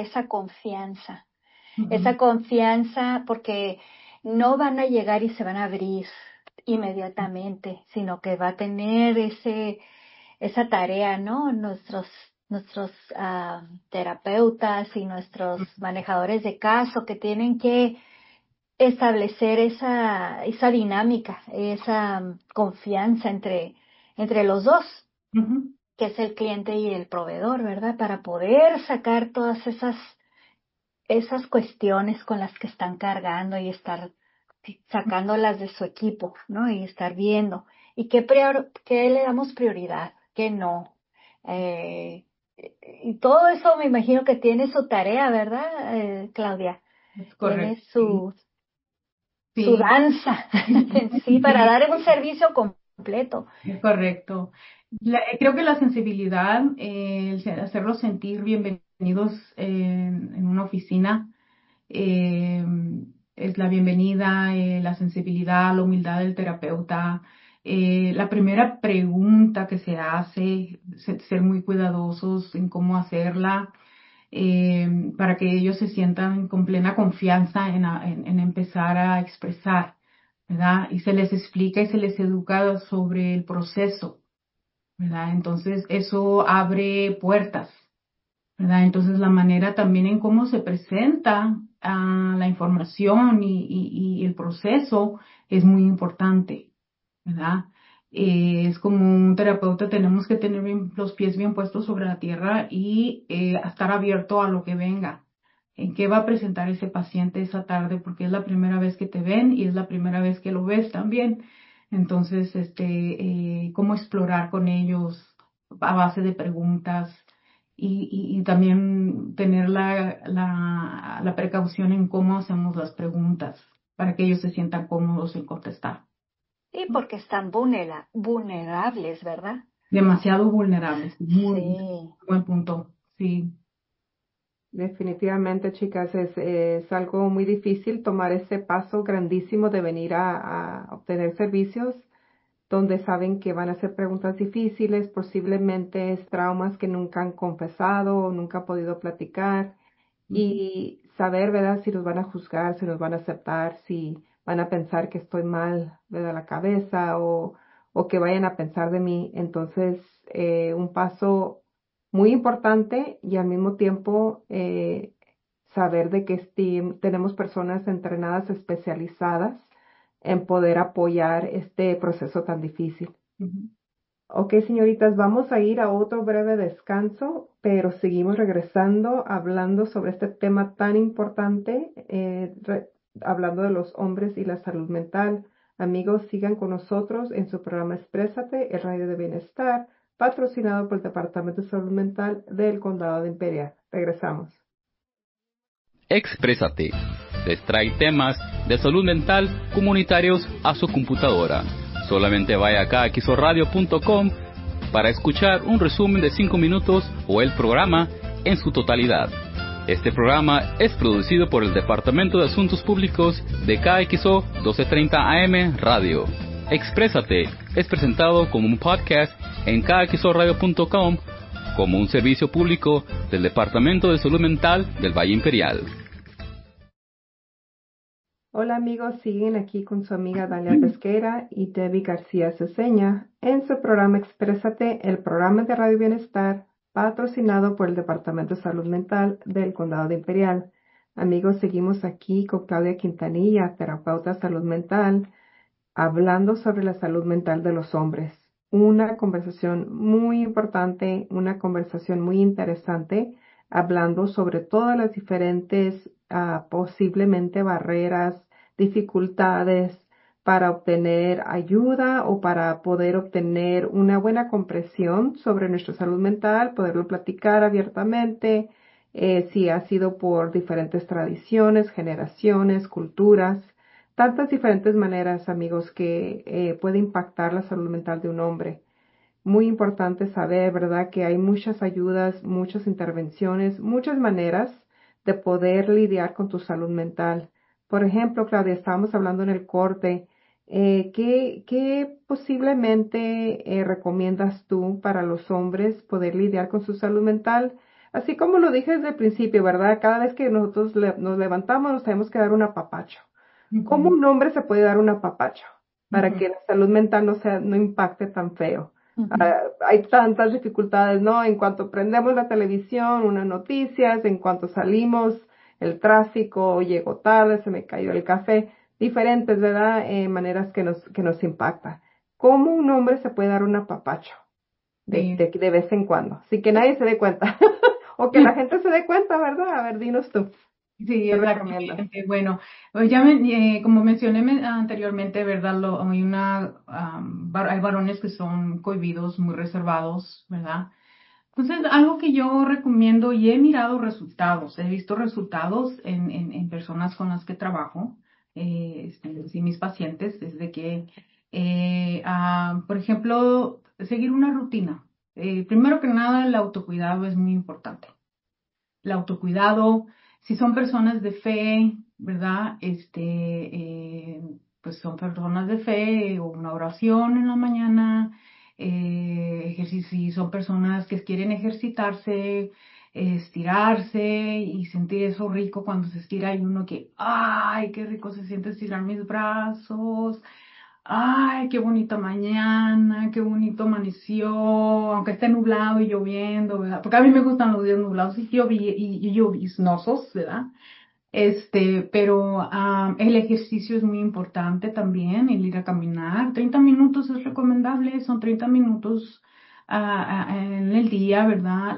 Speaker 4: Ujú,
Speaker 3: esa confianza, porque no van a llegar y se van a abrir inmediatamente, sino que va a tener esa tarea, ¿no? Nuestros terapeutas y nuestros manejadores de caso que tienen que establecer esa dinámica, esa confianza entre los dos,
Speaker 4: ujú,
Speaker 3: que es el cliente y el proveedor, ¿verdad? Para poder sacar todas esas cuestiones con las que están cargando y estar sacándolas de su equipo, ¿no? Y estar viendo. ¿Y qué le damos prioridad? ¿Qué no? Eh, y todo eso me imagino que tiene su tarea, ¿verdad, Claudia?
Speaker 4: es
Speaker 3: Tiene
Speaker 4: correcto. Sí,
Speaker 3: su
Speaker 4: sí,
Speaker 3: danza en sí para
Speaker 4: sí,
Speaker 3: dar un servicio completo.
Speaker 4: es correcto. Creo que la sensibilidad, hacerlos sentir bienvenidos en una oficina, eh, es la bienvenida, la sensibilidad, la humildad del terapeuta. La primera pregunta que se hace, ser muy cuidadosos en cómo hacerla, para que ellos se sientan con plena confianza en empezar a expresar, ¿verdad? Y se les explica y se les educa sobre el proceso, ¿verdad? Entonces, eso abre puertas, ¿verdad? Entonces, la manera también en cómo se presenta la información y el proceso es muy importante, ¿verdad? Es como un terapeuta, tenemos que tener los pies bien puestos sobre la tierra y estar abierto a lo que venga. ¿En qué va a presentar ese paciente esa tarde? Porque es la primera vez que te ven y es la primera vez que lo ves también. Entonces, cómo explorar con ellos a base de preguntas, y también tener la precaución en cómo hacemos las preguntas para que ellos se sientan cómodos en contestar.
Speaker 3: Sí, porque están vulnerables, ¿verdad?
Speaker 4: Demasiado vulnerables. Muy
Speaker 3: Sí.
Speaker 4: buen punto. Sí.
Speaker 2: Definitivamente, chicas, es algo muy difícil tomar ese paso grandísimo de venir a obtener servicios donde saben que van a hacer preguntas difíciles, posiblemente es traumas que nunca han confesado o nunca han podido platicar
Speaker 4: Ujú,
Speaker 2: y saber, ¿verdad? Si los van a juzgar, si los van a aceptar, si van a pensar que estoy mal, ¿verdad? La cabeza o que vayan a pensar de mí. Entonces, un paso muy importante y al mismo tiempo saber de que tenemos personas entrenadas, especializadas en poder apoyar este proceso tan difícil.
Speaker 4: ujú.
Speaker 2: Ok, señoritas, vamos a ir a otro breve descanso, pero seguimos regresando hablando sobre este tema tan importante, hablando de los hombres y la salud mental. Amigos, sigan con nosotros en su programa Exprésate, el radio de bienestar, patrocinado por el Departamento de Salud Mental del Condado de Imperial. Regresamos.
Speaker 1: Exprésate. Les trae temas de salud mental comunitarios a su computadora. Solamente vaya acá a xorradio.com para escuchar un resumen de 5 minutos o el programa en su totalidad. Este programa es producido por el Departamento de Asuntos Públicos de KXO 1230 AM Radio. Exprésate es presentado como un podcast en kxoradio.com como un servicio público del Departamento de Salud Mental del Valle Imperial.
Speaker 2: Hola amigos, siguen aquí con su amiga Dalia Pesquera y Debbie García Ceseña en su programa Exprésate, el programa de Radio Bienestar, patrocinado por el Departamento de Salud Mental del Condado de Imperial. Amigos, seguimos aquí con Claudia Quintanilla, terapeuta de salud mental, hablando sobre la salud mental de los hombres. Una conversación muy importante, una conversación muy interesante, hablando sobre todas las diferentes posiblemente barreras, dificultades para obtener ayuda o para poder obtener una buena comprensión sobre nuestra salud mental, poderlo platicar abiertamente, si ha sido por diferentes tradiciones, generaciones, culturas, tantas diferentes maneras, amigos, que puede impactar la salud mental de un hombre. Muy importante saber, ¿verdad?, que hay muchas ayudas, muchas intervenciones, muchas maneras de poder lidiar con tu salud mental. Por ejemplo, Claudia, estábamos hablando en el corte, ¿qué posiblemente recomiendas tú para los hombres poder lidiar con su salud mental? Así como lo dije desde el principio, ¿verdad? Cada vez que nosotros nos levantamos nos tenemos que dar un apapacho. ¿Cómo
Speaker 4: Ujú,
Speaker 2: un hombre se puede dar un apapacho para
Speaker 4: ujú,
Speaker 2: que la salud mental no impacte tan feo?
Speaker 3: Ujú.
Speaker 2: Hay tantas dificultades, ¿no? En cuanto prendemos la televisión, unas noticias, en cuanto salimos, el tráfico, llego tarde, se me cayó el café, diferentes, ¿verdad? Maneras que nos impacta. ¿Cómo un hombre se puede dar un apapacho
Speaker 4: sí.
Speaker 2: de vez en cuando? Sin que nadie se dé cuenta. O que la gente se dé cuenta, ¿verdad? A ver, dinos tú,
Speaker 4: Sí,
Speaker 2: ¿qué recomiendas?
Speaker 4: exactamente. Bueno, pues como mencioné anteriormente, ¿verdad? Hay varones que son cohibidos, muy reservados, ¿verdad? Entonces, algo que yo recomiendo y he mirado resultados, he visto resultados en personas con las que trabajo, sí, mis pacientes, es de que, por ejemplo, seguir una rutina. Primero que nada, el autocuidado es muy importante. El autocuidado, si son personas de fe, ¿verdad? Pues son personas de fe o una oración en la mañana, si son personas que quieren ejercitarse, estirarse y sentir eso rico cuando se estira y uno que, ay, qué rico se siente estirar mis brazos. Ay, qué bonita mañana, qué bonito amaneció, aunque esté nublado y lloviendo, ¿verdad? Porque a mí me gustan los días nublados y lloviznosos, ¿verdad? Pero el ejercicio es muy importante también, el ir a caminar. 30 minutos es recomendable, son 30 minutos en el día, ¿verdad?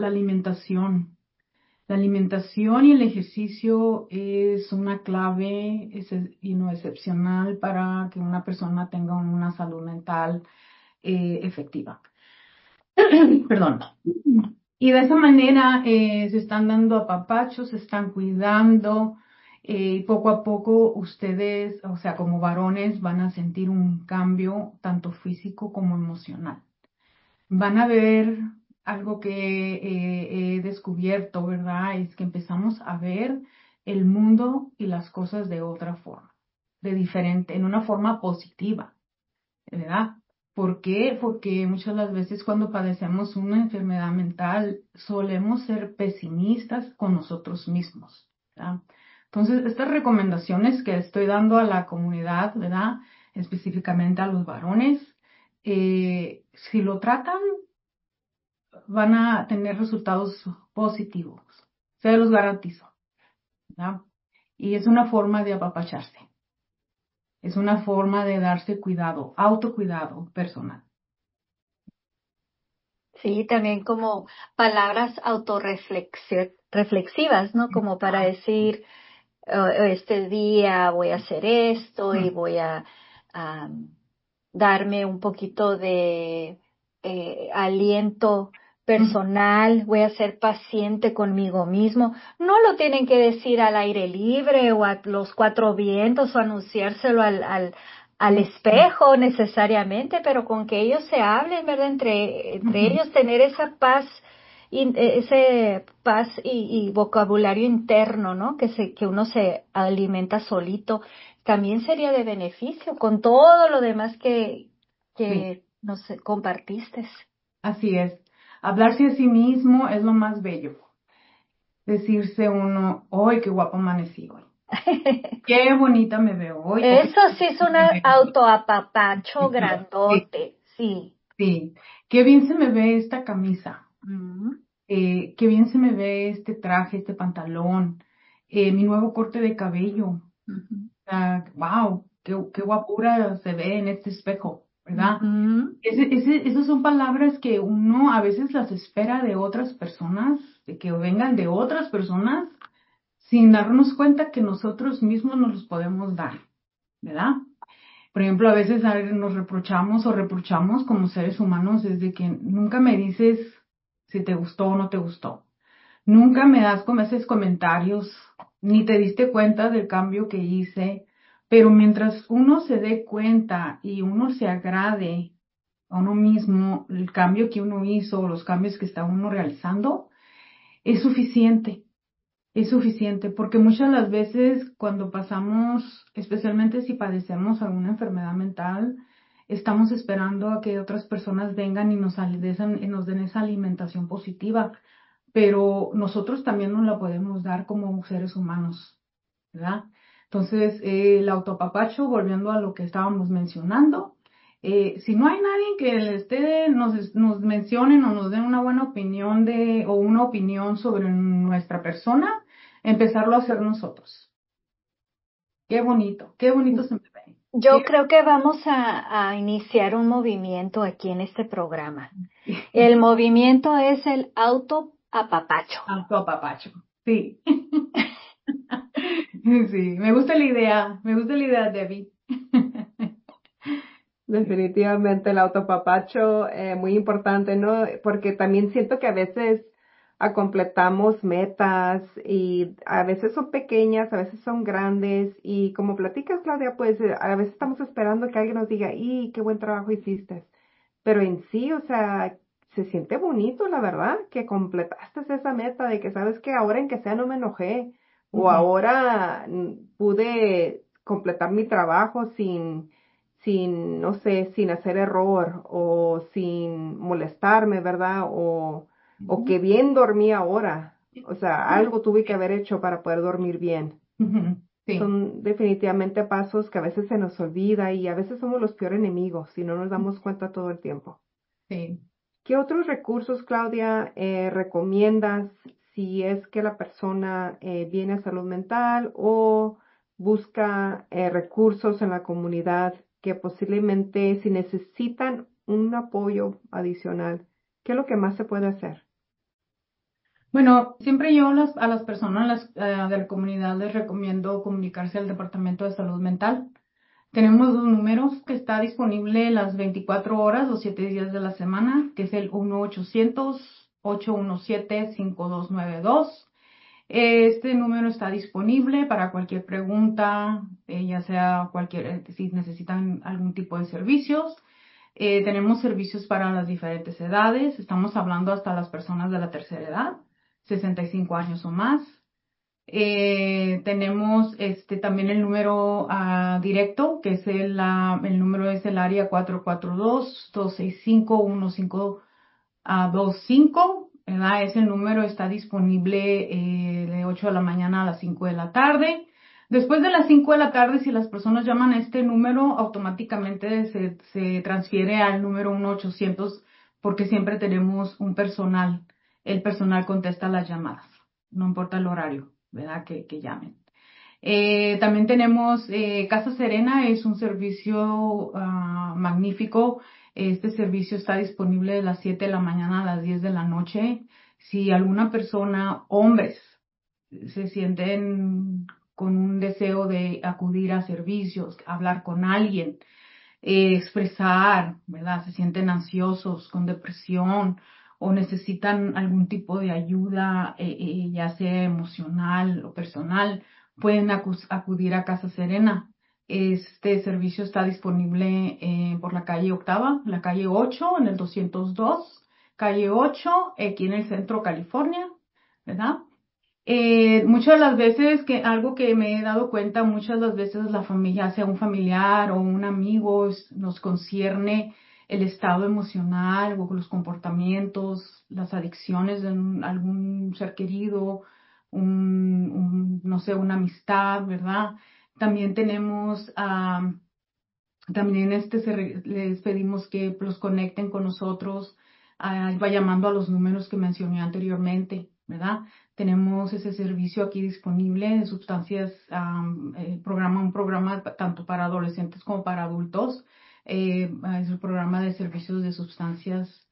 Speaker 4: La alimentación y el ejercicio es una clave y no excepcional para que una persona tenga una salud mental efectiva. Perdón. Y de esa manera se están dando apapachos, se están cuidando, y poco a poco ustedes, o sea, como varones, van a sentir un cambio tanto físico como emocional. Van a ver algo que he descubierto, ¿verdad? Es que empezamos a ver el mundo y las cosas de otra forma, de diferente, en una forma positiva, ¿verdad? ¿Por qué? Porque muchas de las veces cuando padecemos una enfermedad mental solemos ser pesimistas con nosotros mismos, ¿verdad? Entonces, estas recomendaciones que estoy dando a la comunidad, ¿verdad? Específicamente a los varones, si lo tratan, van a tener resultados positivos, se los garantizo, ¿verdad? Y es una forma de apapacharse, es una forma de darse cuidado, autocuidado personal.
Speaker 3: Sí, también como palabras reflexivas, ¿no? Como para decir, este día voy a hacer esto y voy a darme un poquito de aliento personal, voy a ser paciente conmigo mismo. No lo tienen que decir al aire libre o a los cuatro vientos o anunciárselo al espejo necesariamente, pero con que ellos se hablen, ¿verdad? Entre ellos tener esa paz, ese paz y vocabulario interno, ¿no? Que uno se alimenta solito, también sería de beneficio con todo lo demás
Speaker 4: Sí,
Speaker 3: que nos compartiste.
Speaker 4: así es. Hablarse a sí mismo es lo más bello. Decirse uno, hoy qué guapo amanecí hoy. Qué bonita me veo hoy. O qué
Speaker 3: Eso sí es un
Speaker 4: bonita me veo hoy.
Speaker 3: autoapapacho
Speaker 4: Sí,
Speaker 3: grandote, sí.
Speaker 4: sí. Qué bien se me ve esta camisa.
Speaker 3: Mm,
Speaker 4: Qué bien se me ve este traje, este pantalón. Mi nuevo corte de cabello.
Speaker 3: ujú,
Speaker 4: Wow, qué guapura se ve en este espejo, ¿verdad?
Speaker 3: ujú,
Speaker 4: Esas son palabras que uno a veces las espera de otras personas, de que vengan de otras personas, sin darnos cuenta que nosotros mismos nos los podemos dar, ¿verdad? Por ejemplo, a veces nos reprochamos o reprochamos como seres humanos desde que nunca me dices si te gustó o no te gustó. Nunca me das como esos comentarios, ni te diste cuenta del cambio que hice, pero mientras uno se dé cuenta y uno se agrade a uno mismo el cambio que uno hizo, los cambios que está uno realizando, es suficiente. Es suficiente, porque muchas de las veces cuando pasamos, especialmente si padecemos alguna enfermedad mental, estamos esperando a que otras personas vengan y nos den esa alimentación positiva, pero nosotros también nos la podemos dar como seres humanos, ¿verdad? Entonces, el autoapapacho, volviendo a lo que estábamos mencionando, si no hay nadie que nos mencionen o nos den una buena opinión o una opinión sobre nuestra persona, empezarlo a hacer nosotros. Qué bonito se me ve.
Speaker 3: Yo
Speaker 4: Qué
Speaker 3: creo que vamos a iniciar un movimiento aquí en este programa. El movimiento es el autoapapacho.
Speaker 4: autoapapacho. Sí. Sí, me gusta la idea, Debbie.
Speaker 2: Definitivamente el autopapacho, muy importante, ¿no? Porque también siento que a veces completamos metas y a veces son pequeñas, a veces son grandes y como platicas, Claudia, pues a veces estamos esperando que alguien nos diga, ¡y qué buen trabajo hiciste! Pero en sí, o sea, se siente bonito, la verdad, que completaste esa meta de que sabes que ahora en que sea no me enojé o
Speaker 4: Ujú,
Speaker 2: ahora pude completar mi trabajo no sé, sin hacer error o sin molestarme, ¿verdad? O
Speaker 4: ujú,
Speaker 2: que bien dormí ahora. O sea, algo tuve que haber hecho para poder dormir bien.
Speaker 4: ujú. Sí,
Speaker 2: Son definitivamente pasos que a veces se nos olvida y a veces somos los peores enemigos si no nos damos cuenta todo el tiempo.
Speaker 4: sí.
Speaker 2: ¿Qué otros recursos, Claudia, recomiendas si es que la persona viene a salud mental o busca recursos en la comunidad que posiblemente si necesitan un apoyo adicional? ¿Qué es lo que más se puede hacer?
Speaker 4: Bueno, siempre yo a las personas de la comunidad les recomiendo comunicarse al Departamento de Salud Mental. Tenemos dos números que está disponible las 24 horas, los 7 días de la semana, que es el 817-5292. Este número está disponible para cualquier pregunta, ya sea si necesitan algún tipo de servicios. Tenemos servicios para las diferentes edades. Estamos hablando hasta las personas de la tercera edad, 65 años o más. Tenemos también el número directo, que es el número es el área 442-265-1525, ¿verdad? Ese número está disponible de 8 de la mañana a las 5 de la tarde. Después de las 5 de la tarde, si las personas llaman a este número, automáticamente se transfiere al número 1-800, porque siempre tenemos un personal. El personal contesta las llamadas, no importa el horario, ¿verdad? Que llamen. También tenemos Casa Serena, es un servicio magnífico. Este servicio está disponible de las 7 de la mañana a las 10 de la noche. Si alguna persona, hombres, se sienten con un deseo de acudir a servicios, hablar con alguien, expresar, ¿verdad? Se sienten ansiosos, con depresión o necesitan algún tipo de ayuda, ya sea emocional o personal, pueden acudir a Casa Serena. Este servicio está disponible por la calle Octava, la calle 8, en el 202, calle 8, aquí en el centro, California, ¿verdad? Muchas de las veces algo que me he dado cuenta, muchas de las veces la familia, sea un familiar o un amigo, nos concierne el estado emocional o los comportamientos, las adicciones de algún ser querido, no sé, una amistad, ¿verdad? También tenemos, también les pedimos que los conecten con nosotros, va llamando a los números que mencioné anteriormente, ¿verdad? Tenemos ese servicio aquí disponible de sustancias, un programa tanto para adolescentes como para adultos. Es el programa de servicios de sustancias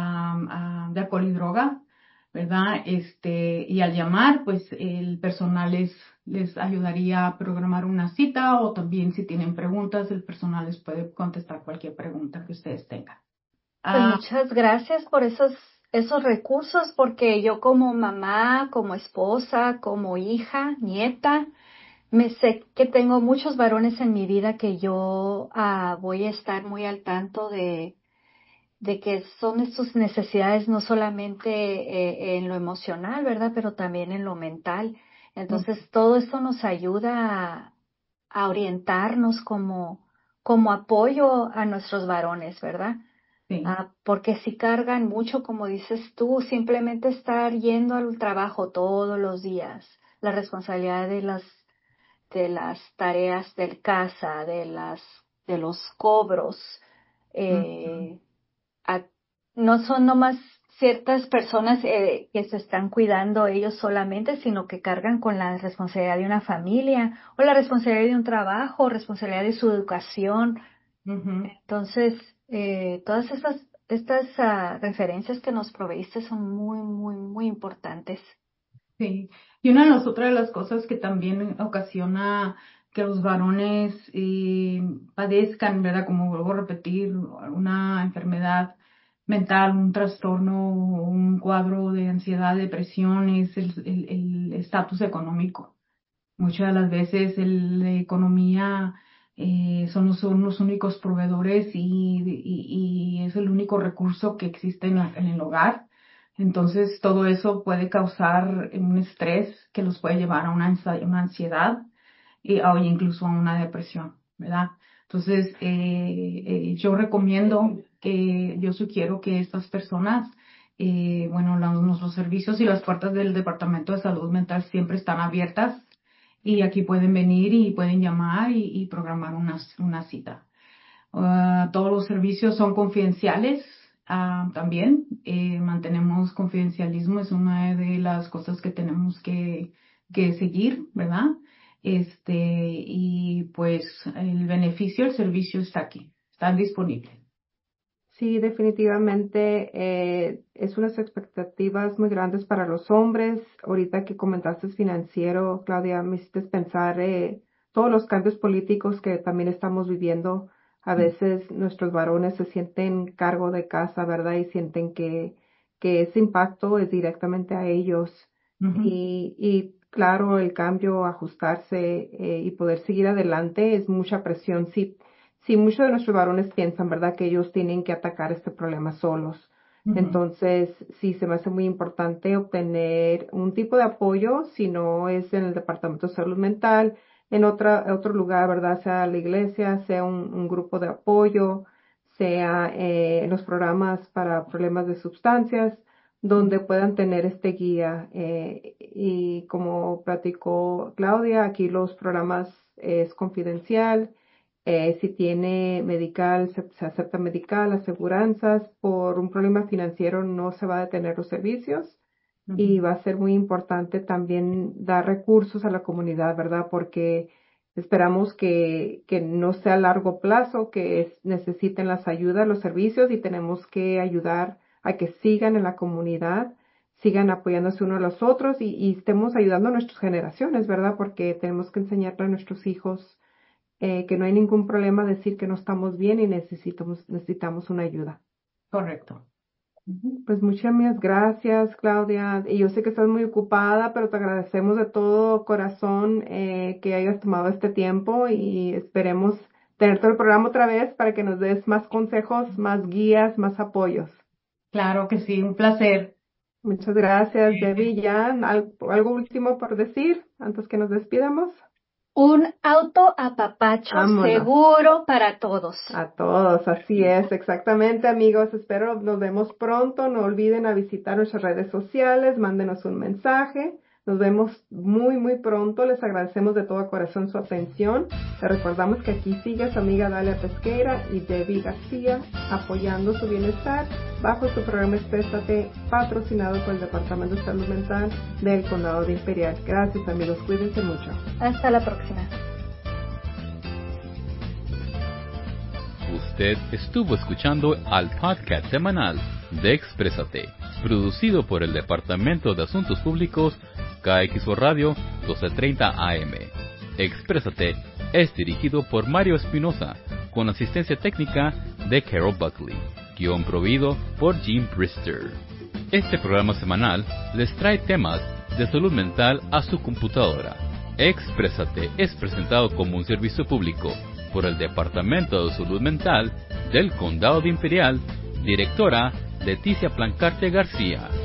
Speaker 4: de alcohol y droga, ¿verdad? Y al llamar, pues el personal les ayudaría a programar una cita, o también si tienen preguntas, el personal les puede contestar cualquier pregunta que ustedes tengan.
Speaker 3: Pues muchas gracias por esos recursos, porque yo como mamá, como esposa, como hija, nieta, me sé que tengo muchos varones en mi vida que yo voy a estar muy al tanto de que son sus necesidades no solamente en lo emocional, ¿verdad? Pero también en lo mental. Entonces, todo esto nos ayuda a orientarnos como apoyo a nuestros varones, ¿verdad?
Speaker 4: Sí.
Speaker 3: Porque si cargan mucho, como dices tú, simplemente estar yendo al trabajo todos los días, la responsabilidad de las tareas del casa, de los cobros,
Speaker 4: Ujú.
Speaker 3: eh, a- no son nomás ciertas personas que se están cuidando ellos solamente, sino que cargan con la responsabilidad de una familia o la responsabilidad de un trabajo, responsabilidad de su educación.
Speaker 4: Ujú.
Speaker 3: Entonces, todas estas referencias que nos proveíste son muy, muy, muy importantes.
Speaker 4: Sí, y una de otra de las cosas que también ocasiona que los varones padezcan, ¿verdad? Como vuelvo a repetir, una enfermedad mental, un trastorno, un cuadro de ansiedad, depresión, es el estatus económico. Muchas de las veces la economía son los únicos proveedores, y es el único recurso que existe en el hogar. Entonces, todo eso puede causar un estrés que los puede llevar a una ansiedad, o incluso a una depresión, ¿verdad? Entonces, yo sugiero que estas personas, bueno, nuestros servicios y las puertas del Departamento de Salud Mental siempre están abiertas, y aquí pueden venir y pueden llamar y programar una cita. Todos los servicios son confidenciales, también. Mantenemos confidencialismo, es una de las cosas que tenemos que seguir, ¿verdad? Y pues el beneficio, el servicio está aquí, está disponible.
Speaker 2: Sí, definitivamente es unas expectativas muy grandes para los hombres. Ahorita que comentaste financiero, Claudia, me hiciste pensar todos los cambios políticos que también estamos viviendo. A veces nuestros varones se sienten cargo de casa, ¿verdad? Y sienten que que ese impacto es directamente a ellos.
Speaker 4: Ujú.
Speaker 2: Y claro, el cambio, ajustarse y poder seguir adelante es mucha presión. Sí, muchos de nuestros varones piensan, ¿verdad?, que ellos tienen que atacar este problema solos.
Speaker 4: Ujú.
Speaker 2: Entonces, sí, se me hace muy importante obtener un tipo de apoyo, si no es en el Departamento de Salud Mental, en otro lugar, ¿verdad? Sea la iglesia, sea un grupo de apoyo, sea en los programas para problemas de sustancias, donde puedan tener este guía. Y como platicó Claudia, aquí los programas es confidencial. Si tiene medical, se acepta medical, aseguranzas. Por un problema financiero no se va a detener los servicios. Y
Speaker 4: Ujú.
Speaker 2: va a ser muy importante también dar recursos a la comunidad, ¿verdad? Porque esperamos que no sea a largo plazo, que necesiten las ayudas, los servicios, y tenemos que ayudar a que sigan en la comunidad, sigan apoyándose unos a los otros y estemos ayudando a nuestras generaciones, ¿verdad? Porque tenemos que enseñarle a nuestros hijos que no hay ningún problema decir que no estamos bien y necesitamos una ayuda.
Speaker 4: Correcto. Ujú.
Speaker 2: Pues muchas gracias, Claudia. Y yo sé que estás muy ocupada, pero te agradecemos de todo corazón que hayas tomado este tiempo y esperemos tener todo el programa otra vez para que nos des más consejos, más guías, más apoyos.
Speaker 4: Claro que sí, un placer.
Speaker 2: Muchas gracias, Debbie. ¿Ya algo último por decir antes que nos despidamos?
Speaker 3: Un autoapapacho
Speaker 2: Vámonos.
Speaker 3: seguro para todos.
Speaker 2: A todos, así es, exactamente, amigos. Espero nos vemos pronto. No olviden a visitar nuestras redes sociales, mándenos un mensaje. Nos vemos muy, muy pronto. Les agradecemos de todo corazón su atención. Les recordamos que aquí sigue su amiga Dalia Pesqueira y Debbie García apoyando su bienestar bajo su programa Exprésate, patrocinado por el Departamento de Salud Mental del Condado de Imperial. Gracias, amigos. Cuídense mucho.
Speaker 3: Hasta la próxima.
Speaker 1: Usted estuvo escuchando al podcast semanal de Exprésate, producido por el Departamento de Asuntos Públicos KXO Radio 1230 AM. Exprésate es dirigido por Mario Espinosa, con asistencia técnica de Carol Buckley, guión provido por Jim Brister. Este programa semanal les trae temas de salud mental a su computadora. Exprésate es presentado como un servicio público por el Departamento de Salud Mental del Condado de Imperial, directora Leticia Plancarte García.